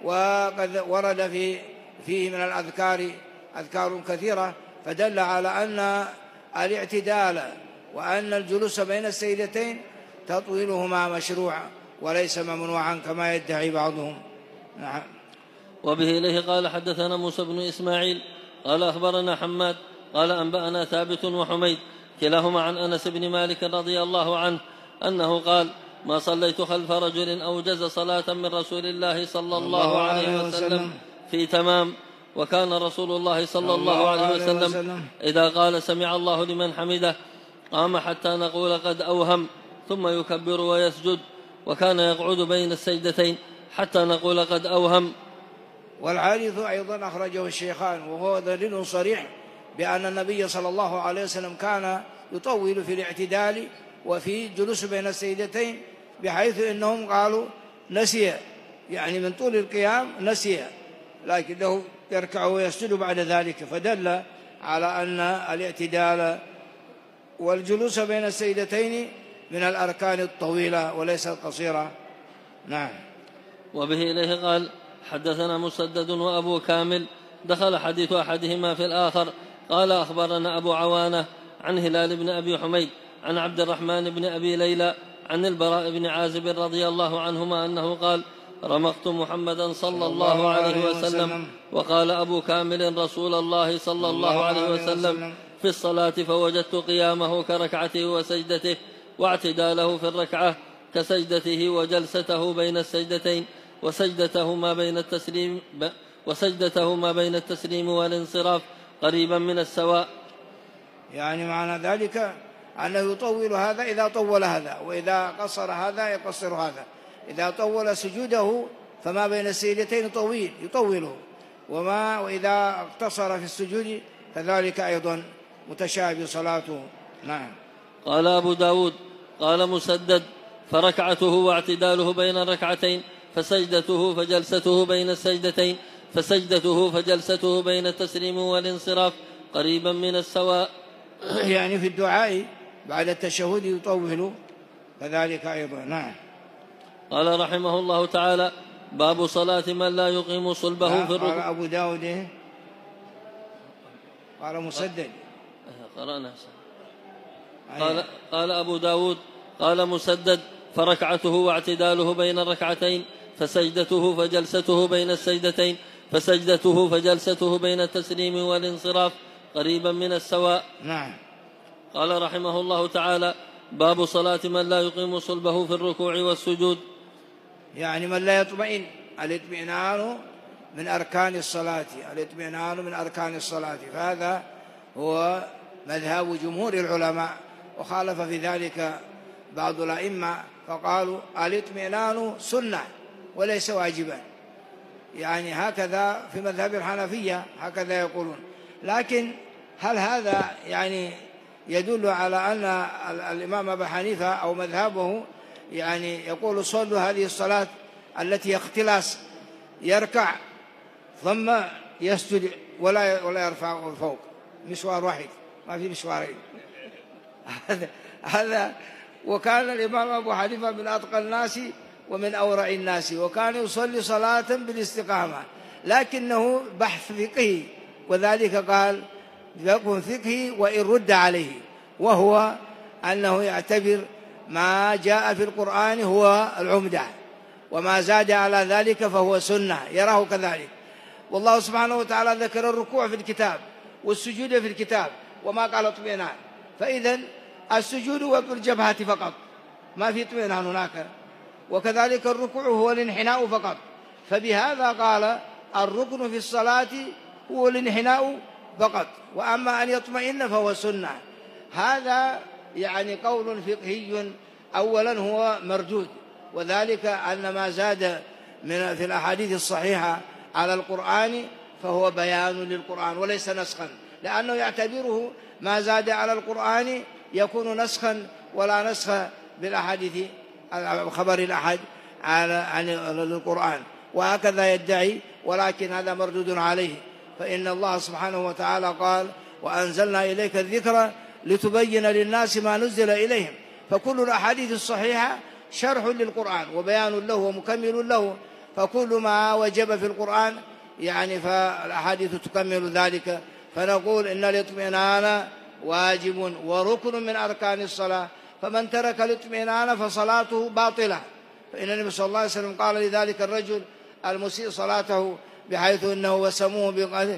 وقد ورد في فيه من الأذكار أذكار كثيرة، فدل على أن الاعتدال وأن الجلوس بين السجدتين تطويلهما مشروع وليس ممنوعا كما يدعي بعضهم. نعم. وبه إليه قال: حدثنا موسى بن إسماعيل قال أخبرنا حماد قال أنبأنا ثابت وحميد كلاهما عن أنس بن مالك رضي الله عنه أنه قال: ما صليت خلف رجل أوجز صلاة من رسول الله صلى الله عليه وسلم في تمام، وكان رسول الله صلى الله عليه وسلم إذا قال: سمع الله لمن حمده قام حتى نقول قد أوهم، ثم يكبر ويسجد، وكان يقعد بين السجدتين حتى نقول قد أوهم. والحديث أيضا أخرجه الشيخان، وهو دليل صريح بأن النبي صلى الله عليه وسلم كان يطول في الاعتدال وفي جلوس بين السجدتين، بحيث إنهم قالوا نسي، يعني من طول القيام نسي، لكنه يركع ويسجد بعد ذلك، فدل على أن الاعتدال والجلوس بين السجدتين من الأركان الطويلة وليس القصيرة. نعم. وبه إليه قال: حدثنا مسدد وأبو كامل دخل حديث أحدهما في الآخر. قال: أخبرنا أبو عوانة عن هلال بن أبي حميد عن عبد الرحمن بن أبي ليلى عن البراء بن عازب رضي الله عنهما أنه قال: رمقت محمدا صلى الله عليه وسلم. وقال أبو كامل: رسول الله صلى الله عليه وسلم في الصلاة فوجدت قيامه كركعته وسجدته، واعتداله في الركعة كسجدته، وجلسته بين السجدتين، وسجدته ما بين التسليم وسجدته ما بين التسليم والانصراف قريبا من السواء. يعني معنى ذلك أنه يطول هذا إذا طول هذا، وإذا قصر هذا يقصر هذا. إذا طول سجوده فما بين السجدتين طويل يطوله، وما وإذا اقتصر في السجود كذلك أيضا متشابه صلاته. نعم. قال أبو داود قال مسدد فركعته واعتداله بين الركعتين فسجدته فجلسته بين السجدتين فسجدته فجلسته بين التسليم والانصراف قريبا من السواء. يعني في الدعاء بعد التشهد يطول كذلك أيضا. نعم. قال رحمه الله تعالى باب صلاة من لا يقيم صلبه في الركوع. قال أبو داود قال مسدد قرأنا قال, قال أبو داود قال مسدد فركعته واعتداله بين الركعتين فسجدته فجلسته بين السجدتين فسجدته فجلسته بين التسليم والانصراف قريبا من السواء. نعم. قال رحمه الله تعالى باب صلاة من لا يقيم صلبه في الركوع والسجود. يعني من لا يطمئن. الاطمئنان من أركان الصلاة الاطمئنان من أركان الصلاة فهذا هو مذهب جمهور العلماء، وخالف في ذلك بعض الأئمة فقالوا الاطمئنان سنة وليس واجبا، يعني هكذا في مذهب الحنفية هكذا يقولون. لكن هل هذا يعني يدل على أن الإمام أبو حنيفة أو مذهبه يعني يقول صلوا هذه الصلاة التي اختلاس يركع ثم يسجد ولا ولا يرفع فوق مشوار واحد ما في مشوارين هذا هذا وكان الإمام أبو حنيفة من أتقى الناس ومن أورع الناس، وكان يصلي صلاة بالاستقامة، لكنه بحث فقهي، وذلك قال يكون فقهي وإن رد عليه، وهو أنه يعتبر ما جاء في القرآن هو العمدة، وما زاد على ذلك فهو سنة، يراه كذلك. والله سبحانه وتعالى ذكر الركوع في الكتاب والسجود في الكتاب وما قال اطمئنان، فإذا السجود هو بالجبهة فقط ما في اطمئنان هناك، وكذلك الركوع هو الانحناء فقط، فبهذا قال الركن في الصلاة هو الانحناء فقط، وأما أن يطمئن فهو سنة. هذا يعني قول فقهي أولا هو مردود، وذلك أن ما زاد من في الأحاديث الصحيحة على القرآن فهو بيان للقرآن وليس نسخا، لأنه يعتبره ما زاد على القرآن يكون نسخا ولا نسخ بالأحاديث خبر الأحد عن القرآن، وهكذا يدعي، ولكن هذا مردود عليه، فإن الله سبحانه وتعالى قال وأنزلنا إليك الذكر لتبين للناس ما نزل إليهم، فكل الأحاديث الصحيحة شرح للقرآن وبيان له ومكمل له، فكل ما وجب في القرآن يعني فالأحاديث تكمل ذلك، فنقول إن الاطمئنان واجب وركن من أركان الصلاة، فمن ترك الاطمئنان فصلاته باطلة، فإن النبي صلى الله عليه وسلم قال لذلك الرجل المسيء صلاته بحيث إنه وسموه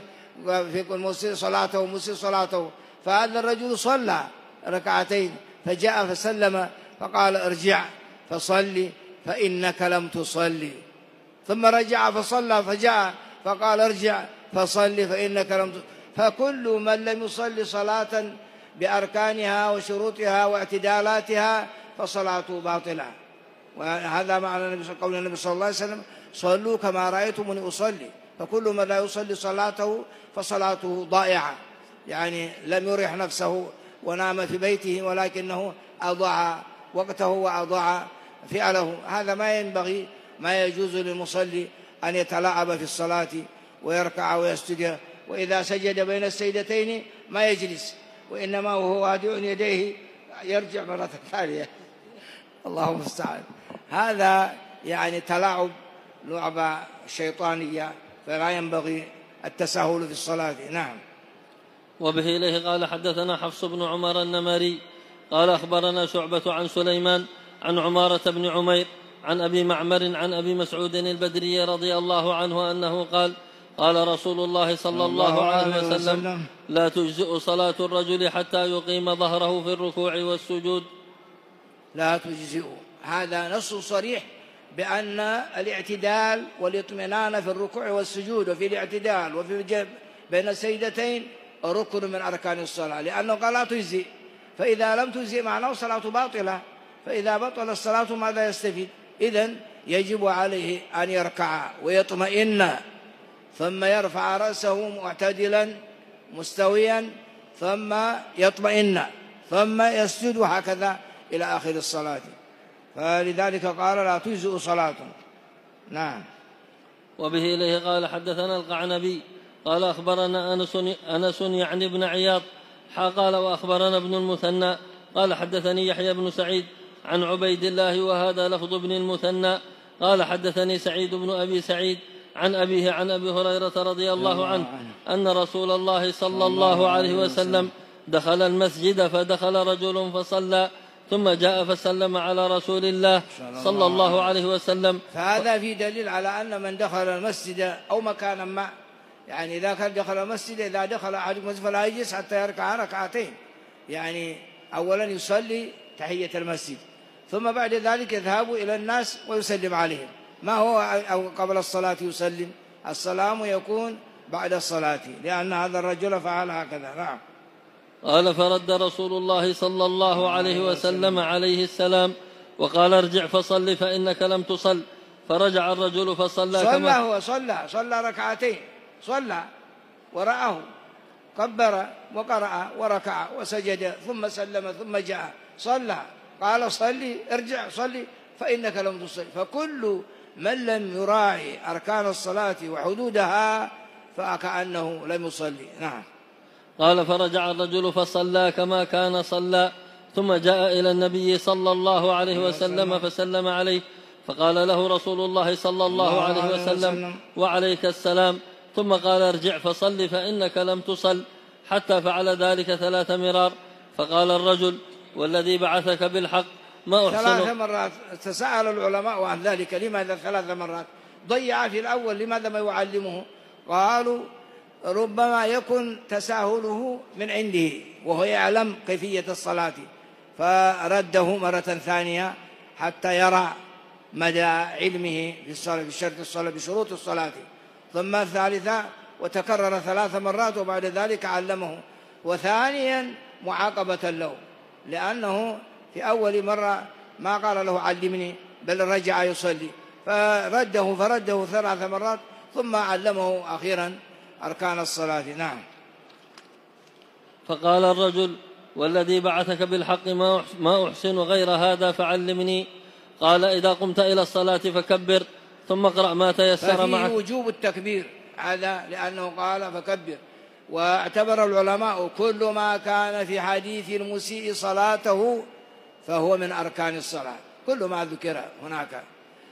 في المسيء صلاته ومسيء صلاته، فهذا الرجل صلى ركعتين فجاء فسلم فقال ارجع فصلي فإنك لم تصلي، ثم رجع فصلى فجاء فقال ارجع فصلي فإنك لم تصلي، فكل من لم يصلي صلاة بأركانها وشروطها واعتدالاتها فصلاته باطلة. وهذا معنى قول النبي صلى الله عليه وسلم صلوا كما رأيتموني أصلي، فكل من لا يصلي صلاته فصلاته ضائعة، يعني لم يرح نفسه ونام في بيته ولكنه أضاع وقته وأضاع فعله. هذا ما ينبغي، ما يجوز للمصلي أن يتلاعب في الصلاة ويركع ويسجد، وإذا سجد بين السجدتين ما يجلس، وإنما وهو وادع يديه يرجع مرة ثانية الله المستعان. هذا يعني تلاعب لعبة شيطانية، فلا ينبغي التساهل في الصلاة. نعم. وبه إليه قال حدثنا حفص بن عمر النمري قال أخبرنا شعبة عن سليمان عن عمارة بن عمير عن أبي معمر عن أبي مسعود البدري رضي الله عنه أنه قال قال رسول الله صلى الله عليه وسلم لا تجزئ صلاة الرجل حتى يقيم ظهره في الركوع والسجود. لا تجزئ، هذا نص صريح بأن الاعتدال والاطمئنان في الركوع والسجود وفي الاعتدال وفي الجنب بين السجدتين ركن من أركان الصلاة، لأنه قال لا تجزئ، فإذا لم تجزئ معناه صلاة باطلة، فإذا بطل الصلاة ماذا يستفيد؟ إذن يجب عليه أن يركع ويطمئن ثم يرفع رأسه معتدلا مستويا ثم يطمئن ثم يسجد، وهكذا إلى آخر الصلاة. فلذلك قال لا تجزئ صلاة. نعم. وبه إليه قال حدثنا القعنبي قال أخبرنا أنس, أنس يعني بن عياض قال وأخبرنا ابن المثنى قال حدثني يحيى بن سعيد عن عبيد الله وهذا لفظ ابن المثنى قال حدثني سعيد بن أبي سعيد عن أبيه عن أبي هريرة رضي الله عنه أن رسول الله صلى الله عليه وسلم دخل المسجد فدخل رجل فصلى ثم جاء فسلم على رسول الله صلى الله عليه وسلم. فهذا في دليل على أن من دخل المسجد أو مكانا ما، يعني إذا كان دخل المسجد إذا دخل أحد المسجد فلا يجلس حتى يركع ركعتين، يعني أولا يصلي تحية المسجد ثم بعد ذلك يذهب إلى الناس ويسلم عليهم، ما هو أو قبل الصلاة يسلم، السلام يكون بعد الصلاة، لأن هذا الرجل فعل هكذا. نعم. قال فرد رسول الله صلى الله عليه وسلم عليه السلام وقال ارجع فصل فإنك لم تصل، فرجع الرجل فصلى صلى كما هو صلى صلى ركعتين، صلى ورآه كبر وقرأ وركع وسجد ثم سلم ثم جاء صلى، قال صلي ارجع صلي فإنك لم تصل. فكل من لم يراعي أركان الصلاة وحدودها فكأنه لم يصلي. نعم. قال فرجع الرجل فصلى كما كان صلى ثم جاء إلى النبي صلى الله عليه وسلم فسلم عليه فقال له رسول الله صلى الله عليه وسلم وعليك السلام، ثم قال ارجع فصل فإنك لم تصل، حتى فعل ذلك ثلاث مرار. فقال الرجل والذي بعثك بالحق ما أحسن. ثلاث مرات تساءل العلماء عن ذلك، لماذا ثلاث مرات؟ ضيع في الأول، لماذا ما يعلمه؟ قالوا ربما يكن تساهله من عنده وهو يعلم كيفية الصلاة، فرده مرة ثانية حتى يرى مدى علمه في الصلاة بشرط الصلاة بشروط الصلاة، ثم الثالثة وتكرر ثلاث مرات وبعد ذلك علمه، وثانيا معاقبة له، لأنه في أول مرة ما قال له علمني بل رجع يصلي، فرده فرده ثلاث مرات ثم علمه أخيرا أركان الصلاة. نعم. فقال الرجل والذي بعثك بالحق ما أحسن غير هذا فعلمني. قال إذا قمت إلى الصلاة فكبر ثم اقرأ ما تيسر معك. ففيه وجوب التكبير هذا، لأنه قال فكبر، واعتبر العلماء كل ما كان في حديث المسيء صلاته فهو من أركان الصلاة، كل ما ذكر هناك،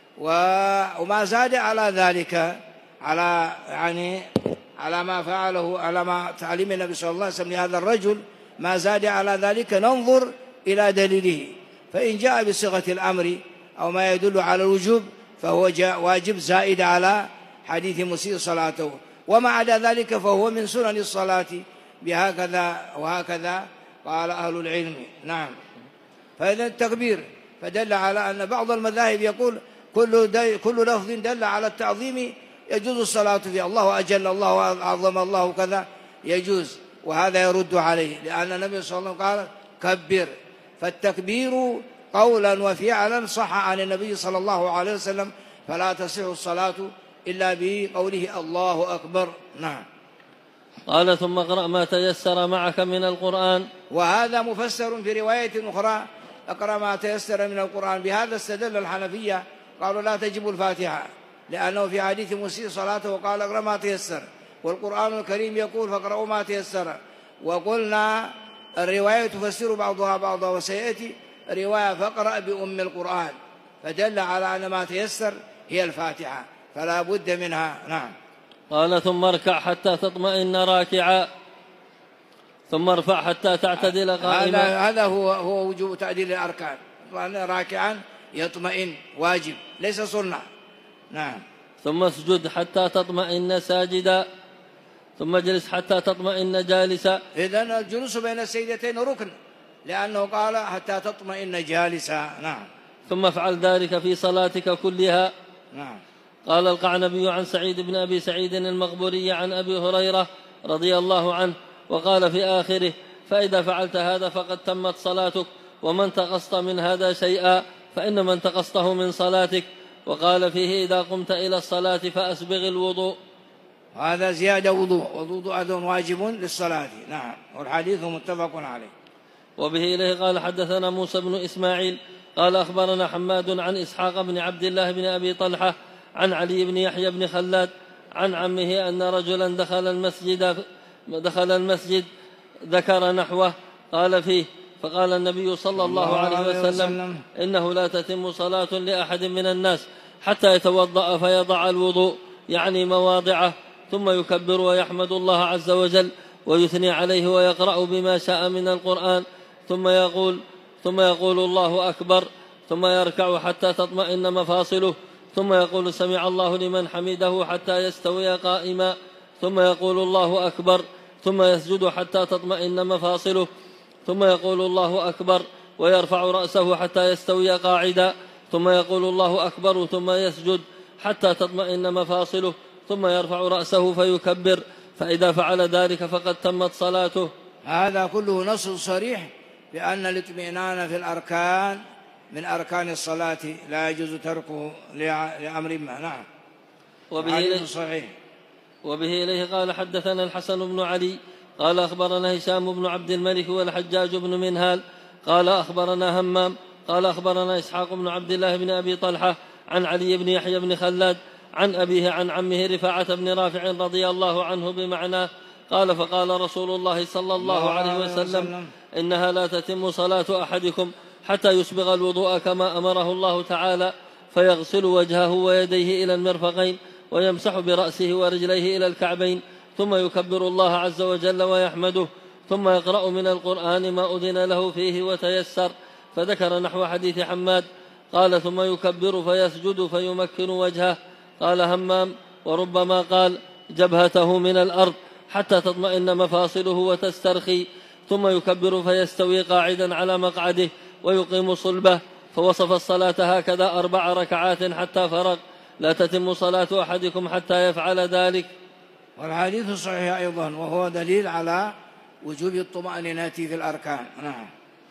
وما زاد على ذلك على يعني على ما فعله على ما تعليم النبي صلى الله عليه وسلم لهذا الرجل، ما زاد على ذلك ننظر إلى دليله، فإن جاء بصيغة الأمر أو ما يدل على الوجوب فهو جاء واجب زائد على حديث مسيء صلاته، وما عدا ذلك فهو من سنن الصلاة بهكذا وهكذا قال أهل العلم. نعم. فإذا التكبير فدل على أن بعض المذاهب يقول كل, كل لفظ دل على التعظيم يجوز الصلاة فيه، الله أجل الله أعظم الله كذا يجوز، وهذا يرد عليه، لأن النبي صلى الله عليه وسلم قال كبر، فالتكبير قولا وفعلا صح عن النبي صلى الله عليه وسلم، فلا تصح الصلاة إلا بقوله الله أكبر. نعم. قال ثم اقرأ ما تيسر معك من القرآن. وهذا مفسر في رواية أخرى اقرأ ما تيسر من القرآن، بهذا استدل الحنفية قالوا لا تجب الفاتحة، لأنه في حديث مسيء صلاته وقال اقرأ ما تيسر، والقرآن الكريم يقول فاقرأوا ما تيسر، وقلنا الرواية تفسر بعضها بعضها، وسيأتي رواية فاقرأ بأم القرآن، فدل على أن ما تيسر هي الفاتحة فلا بد منها. نعم. قال ثم اركع حتى تطمئن راكعا ثم ارفع حتى تعتدل قائما. هذا, هذا هو, هو وجوب تعديل الأركان، راكعا يطمئن واجب ليس سنة. نعم. ثم اسجد حتى تطمئن ساجدا ثم اجلس حتى تطمئن جالسا. إذن الجلوس بين السيدتين ركن، لأنه قال حتى تطمئن جالسا. نعم. ثم افعل ذلك في صلاتك كلها. نعم. قال القعنبي عن سعيد بن أبي سعيد المقبوري عن أبي هريرة رضي الله عنه وقال في آخره فإذا فعلت هذا فقد تمت صلاتك، وما انتقصت من هذا شيئا فإنما انتقصته من صلاتك. وقال فيه إذا قمت إلى الصلاة فأسبغ الوضوء. هذا زيادة وضوء، والوضوء أيضا واجب للصلاة. نعم، والحديث متفق عليه. وبه إليه قال حدثنا موسى بن إسماعيل قال أخبرنا حماد عن إسحاق بن عبد الله بن أبي طلحة عن علي بن يحيى بن خلاد عن عمه أن رجلا دخل المسجد دخل المسجد ذكر نحوه قال فيه، فقال النبي صلى الله عليه وسلم: إنه لا تتم صلاة لأحد من الناس حتى يتوضأ فيضع الوضوء، يعني مواضعه، ثم يكبر ويحمد الله عز وجل ويثني عليه ويقرأ بما شاء من القرآن، ثم يقول ثم يقول الله أكبر، ثم يركع حتى تطمئن مفاصله، ثم يقول سمع الله لمن حمده حتى يستوي قائما، ثم يقول الله أكبر، ثم يسجد حتى تطمئن مفاصله، ثم يقول الله أكبر ويرفع رأسه حتى يستوي قاعدا، ثم يقول الله أكبر ثم يسجد حتى تطمئن مفاصله، ثم يرفع رأسه فيكبر، فإذا فعل ذلك فقد تمت صلاته. هذا كله نص صريح بأن الاطمئنان في الأركان من أركان الصلاة، لا يجوز تركه لأمر ما. نعم، وبه إليه, صحيح. وبه إليه قال حدثنا الحسن بن علي قال أخبرنا هشام بن عبد الملك والحجاج بن منهال قال أخبرنا همام قال أخبرنا إسحاق بن عبد الله بن أبي طلحة عن علي بن يحيى بن خلاد عن أبيه عن عمه رفاعة بن رافع رضي الله عنه بمعناه قال: فقال رسول الله صلى الله عليه وسلم: إنها لا تتم صلاة أحدكم حتى يسبغ الوضوء كما أمره الله تعالى، فيغسل وجهه ويديه إلى المرفقين ويمسح برأسه ورجليه إلى الكعبين، ثم يكبر الله عز وجل ويحمده، ثم يقرأ من القرآن ما أذن له فيه وتيسر. فذكر نحو حديث حماد. قال: ثم يكبر فيسجد فيمكن وجهه. قال همام: وربما قال جبهته من الأرض حتى تطمئن مفاصله وتسترخي، ثم يكبر فيستوي قاعدا على مقعده ويقيم صلبه. فوصف الصلاة هكذا أربع ركعات حتى فرغ. لا تتم صلاة أحدكم حتى يفعل ذلك. والحديث صحيح أيضا، وهو دليل على وجوب الطمأنينة في الأركان. نعم.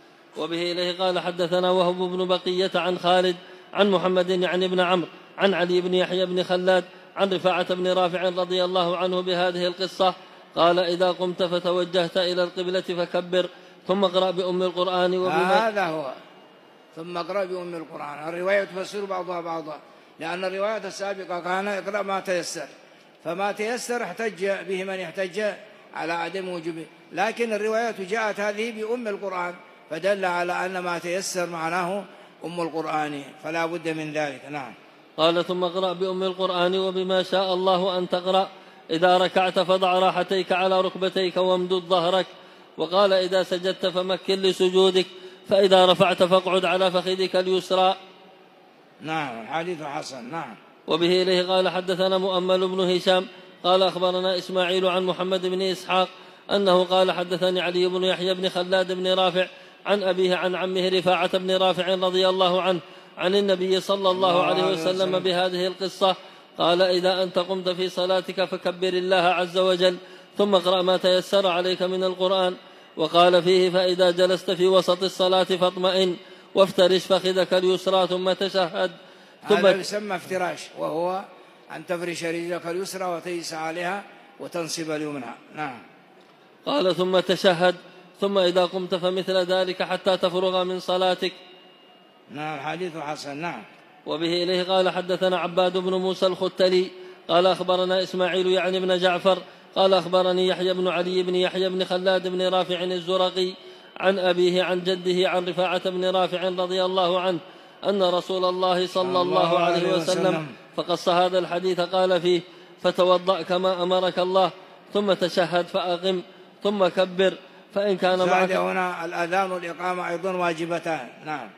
وبه إليه قال حدثنا وهب بن بقية عن خالد عن محمد يعني ابن عمرو عن علي بن يحيى بن خلاد عن رفاعة بن رافع رضي الله عنه بهذه القصة. قال: إذا قمت فتوجهت إلى القبلة فكبر، ثم اقرأ بأم القرآن. وبما هذا هو، ثم اقرأ بأم القرآن. الرواية تفسر بعضها بعضا، لأن الرواية السابقة كان اقرأ ما تيسر، فما تيسر احتج به من يحتج على عدم وجوبه، لكن الرواية جاءت هذه بأم القرآن، فدل على أن ما تيسر معناه أم القرآن، فلا بد من ذلك. نعم. قال: ثم اقرأ بأم القرآن وبما شاء الله أن تقرأ. إذا ركعت فضع راحتيك على ركبتيك وامدد ظهرك. وقال: إذا سجدت فمكن لسجودك، فإذا رفعت فاقعد على فخذك اليسرى. نعم، الحديث حسن. نعم. وبه إليه قال حدثنا مؤمل بن هشام قال أخبرنا إسماعيل عن محمد بن إسحاق أنه قال حدثني علي بن يحيى بن خلاد بن رافع عن أبيه عن عمه رفاعة بن رافع رضي الله عنه عن النبي صلى الله عليه وسلم بهذه القصة. قال: إذا أنت قمت في صلاتك فكبر الله عز وجل، ثم اقرأ ما تيسر عليك من القرآن. وقال فيه: فإذا جلست في وسط الصلاة فاطمئن وافترش فخذك اليسرى ثم تشهد. هذا يسمى افتراش، وهو أن تفرش رجلك اليسرى وتجلس عليها وتنصب اليمنى. نعم. قال: ثم تشهد، ثم إذا قمت فمثل ذلك حتى تفرغ من صلاتك. نعم، الحديث حسن. نعم. وبه إليه قال حدثنا عباد بن موسى الختلي قال أخبرنا إسماعيل يعني بن جعفر قال أخبرني يحيى بن علي بن يحيى بن خلاد بن رافع الزرقي عن أبيه عن جده عن رفاعة بن رافع رضي الله عنه أن رسول الله صلى الله عليه وسلم فقص هذا الحديث قال فيه: فتوضأ كما أمرك الله، ثم تشهد فأقم، ثم كبر، فإن كان معك. هنا الأذان والإقامة أيضا واجبتان. نعم.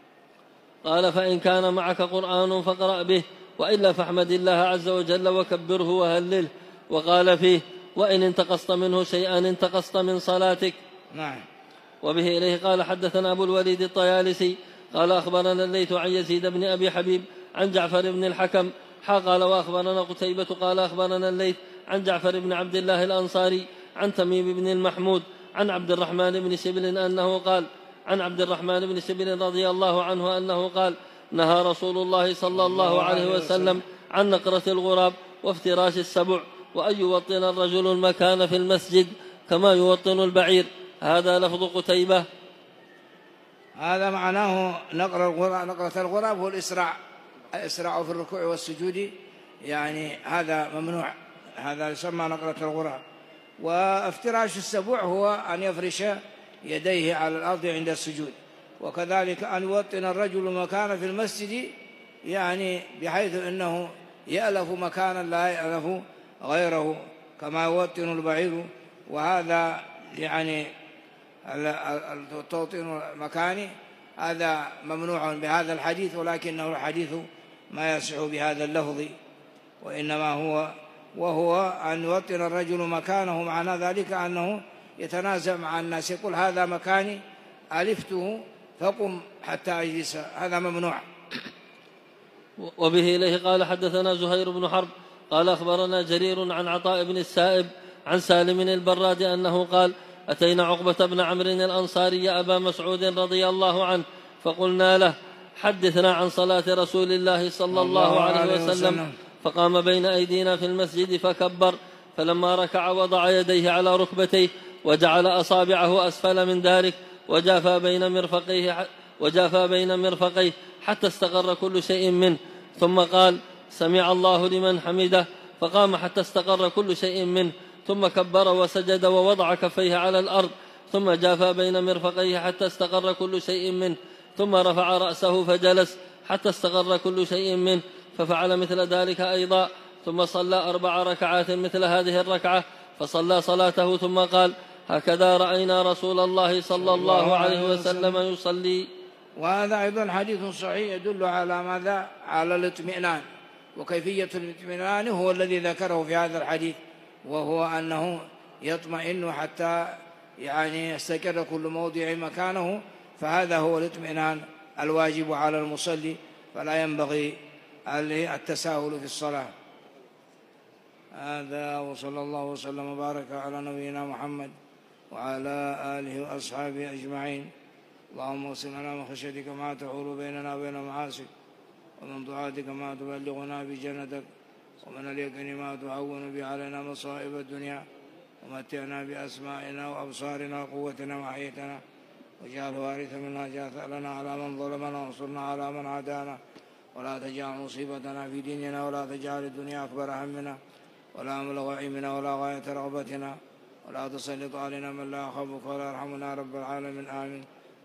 قال: فإن كان معك قرآن فاقرأ به، وإلا فاحمد الله عز وجل وكبره وهلله. وقال فيه: وإن انتقصت منه شيئا انتقصت من صلاتك. نعم. وبه إليه قال حدثنا أبو الوليد الطيالسي قال أخبرنا الليث عن يزيد بن أبي حبيب عن جعفر بن الحكم قال وأخبرنا قتيبة قال أخبرنا الليث عن جعفر بن عبد الله الأنصاري عن تميم بن المحمود عن عبد الرحمن بن سبل أنه قال عن عبد الرحمن بن سبل رضي الله عنه أنه قال: نهى رسول الله صلى الله عليه وسلم عن نقرة الغراب وافتراش السبع وأن يوطن الرجل المكان في المسجد كما يوطن البعير. هذا لفظ قتيبة. هذا معناه نقر الغراب. نقرة الغراب هو الإسراع، الإسراع في الركوع والسجود، يعني هذا ممنوع، هذا يسمى نقرة الغراب. وافتراش السبوع هو أن يفرش يديه على الأرض عند السجود. وكذلك أن يوطن الرجل مكان في المسجد، يعني بحيث أنه يألف مكانا لا يألف غيره كما يوطن البعير. وهذا يعني التوطين المكاني هذا ممنوع بهذا الحديث، ولكنه الحديث ما يصح بهذا اللفظ، وإنما هو وهو أن يوطن الرجل مكانه، معنى ذلك أنه يتنازع مع الناس، يقول هذا مكاني ألفته فقم حتى أجلس، هذا ممنوع. وبه إليه قال حدثنا زهير بن حرب قال أخبرنا جرير عن عطاء بن السائب عن سالم البراد أنه قال أتينا عقبة بن عمرو الأنصاري أبا مسعود رضي الله عنه فقلنا له حدثنا عن صلاة رسول الله صلى الله عليه وسلم، فقام بين أيدينا في المسجد فكبر، فلما ركع وضع يديه على ركبتيه وجعل أصابعه أسفل من ذلك وجافى بين مرفقيه وجافى بين مرفقيه حتى استقر كل شيء منه، ثم قال سمع الله لمن حمده، فقام حتى استقر كل شيء منه، ثم كبر وسجد ووضع كفيه على الأرض، ثم جافى بين مرفقيه حتى استقر كل شيء منه، ثم رفع رأسه فجلس حتى استقر كل شيء منه، ففعل مثل ذلك أيضا، ثم صلى أربع ركعات مثل هذه الركعة، فصلى صلاته ثم قال هكذا رأينا رسول الله صلى الله عليه وسلم يصلي. وهذا أيضا حديث صحيح يدل على ماذا؟ على الاطمئنان، وكيفية الاطمئنان هو الذي ذكره في هذا الحديث، وهو أنه يطمئن حتى يعني يستقر كل موضع مكانه، فهذا هو الاطمئنان الواجب على المصلي، فلا ينبغي التساهل في الصلاة. هذا وصلى الله وسلم وبارك على نبينا محمد وعلى آله وأصحابه أجمعين. اللهم اغفر لنا من خشيتك ما تحول بيننا وبين معاصيك، ومن طاعتك ما تبلغنا بجنتك، ومن اليقين ما تهون به علينا مصائب الدنيا، ومتعنا بأسمائنا وأبصارنا وقوتنا ما أحييتنا، واجعل الوارث منا، اجعل ثأرنا على من ظلمنا، وانصرنا على من عادانا، ولا تجعل مصيبتنا في ديننا، ولا تجعل الدنيا أكبر همنا ولا مبلغ علمنا ولا غاية رغبتنا، ولا تسلط علينا من لا يخافك ولا يرحمنا رب العالمين. آمين.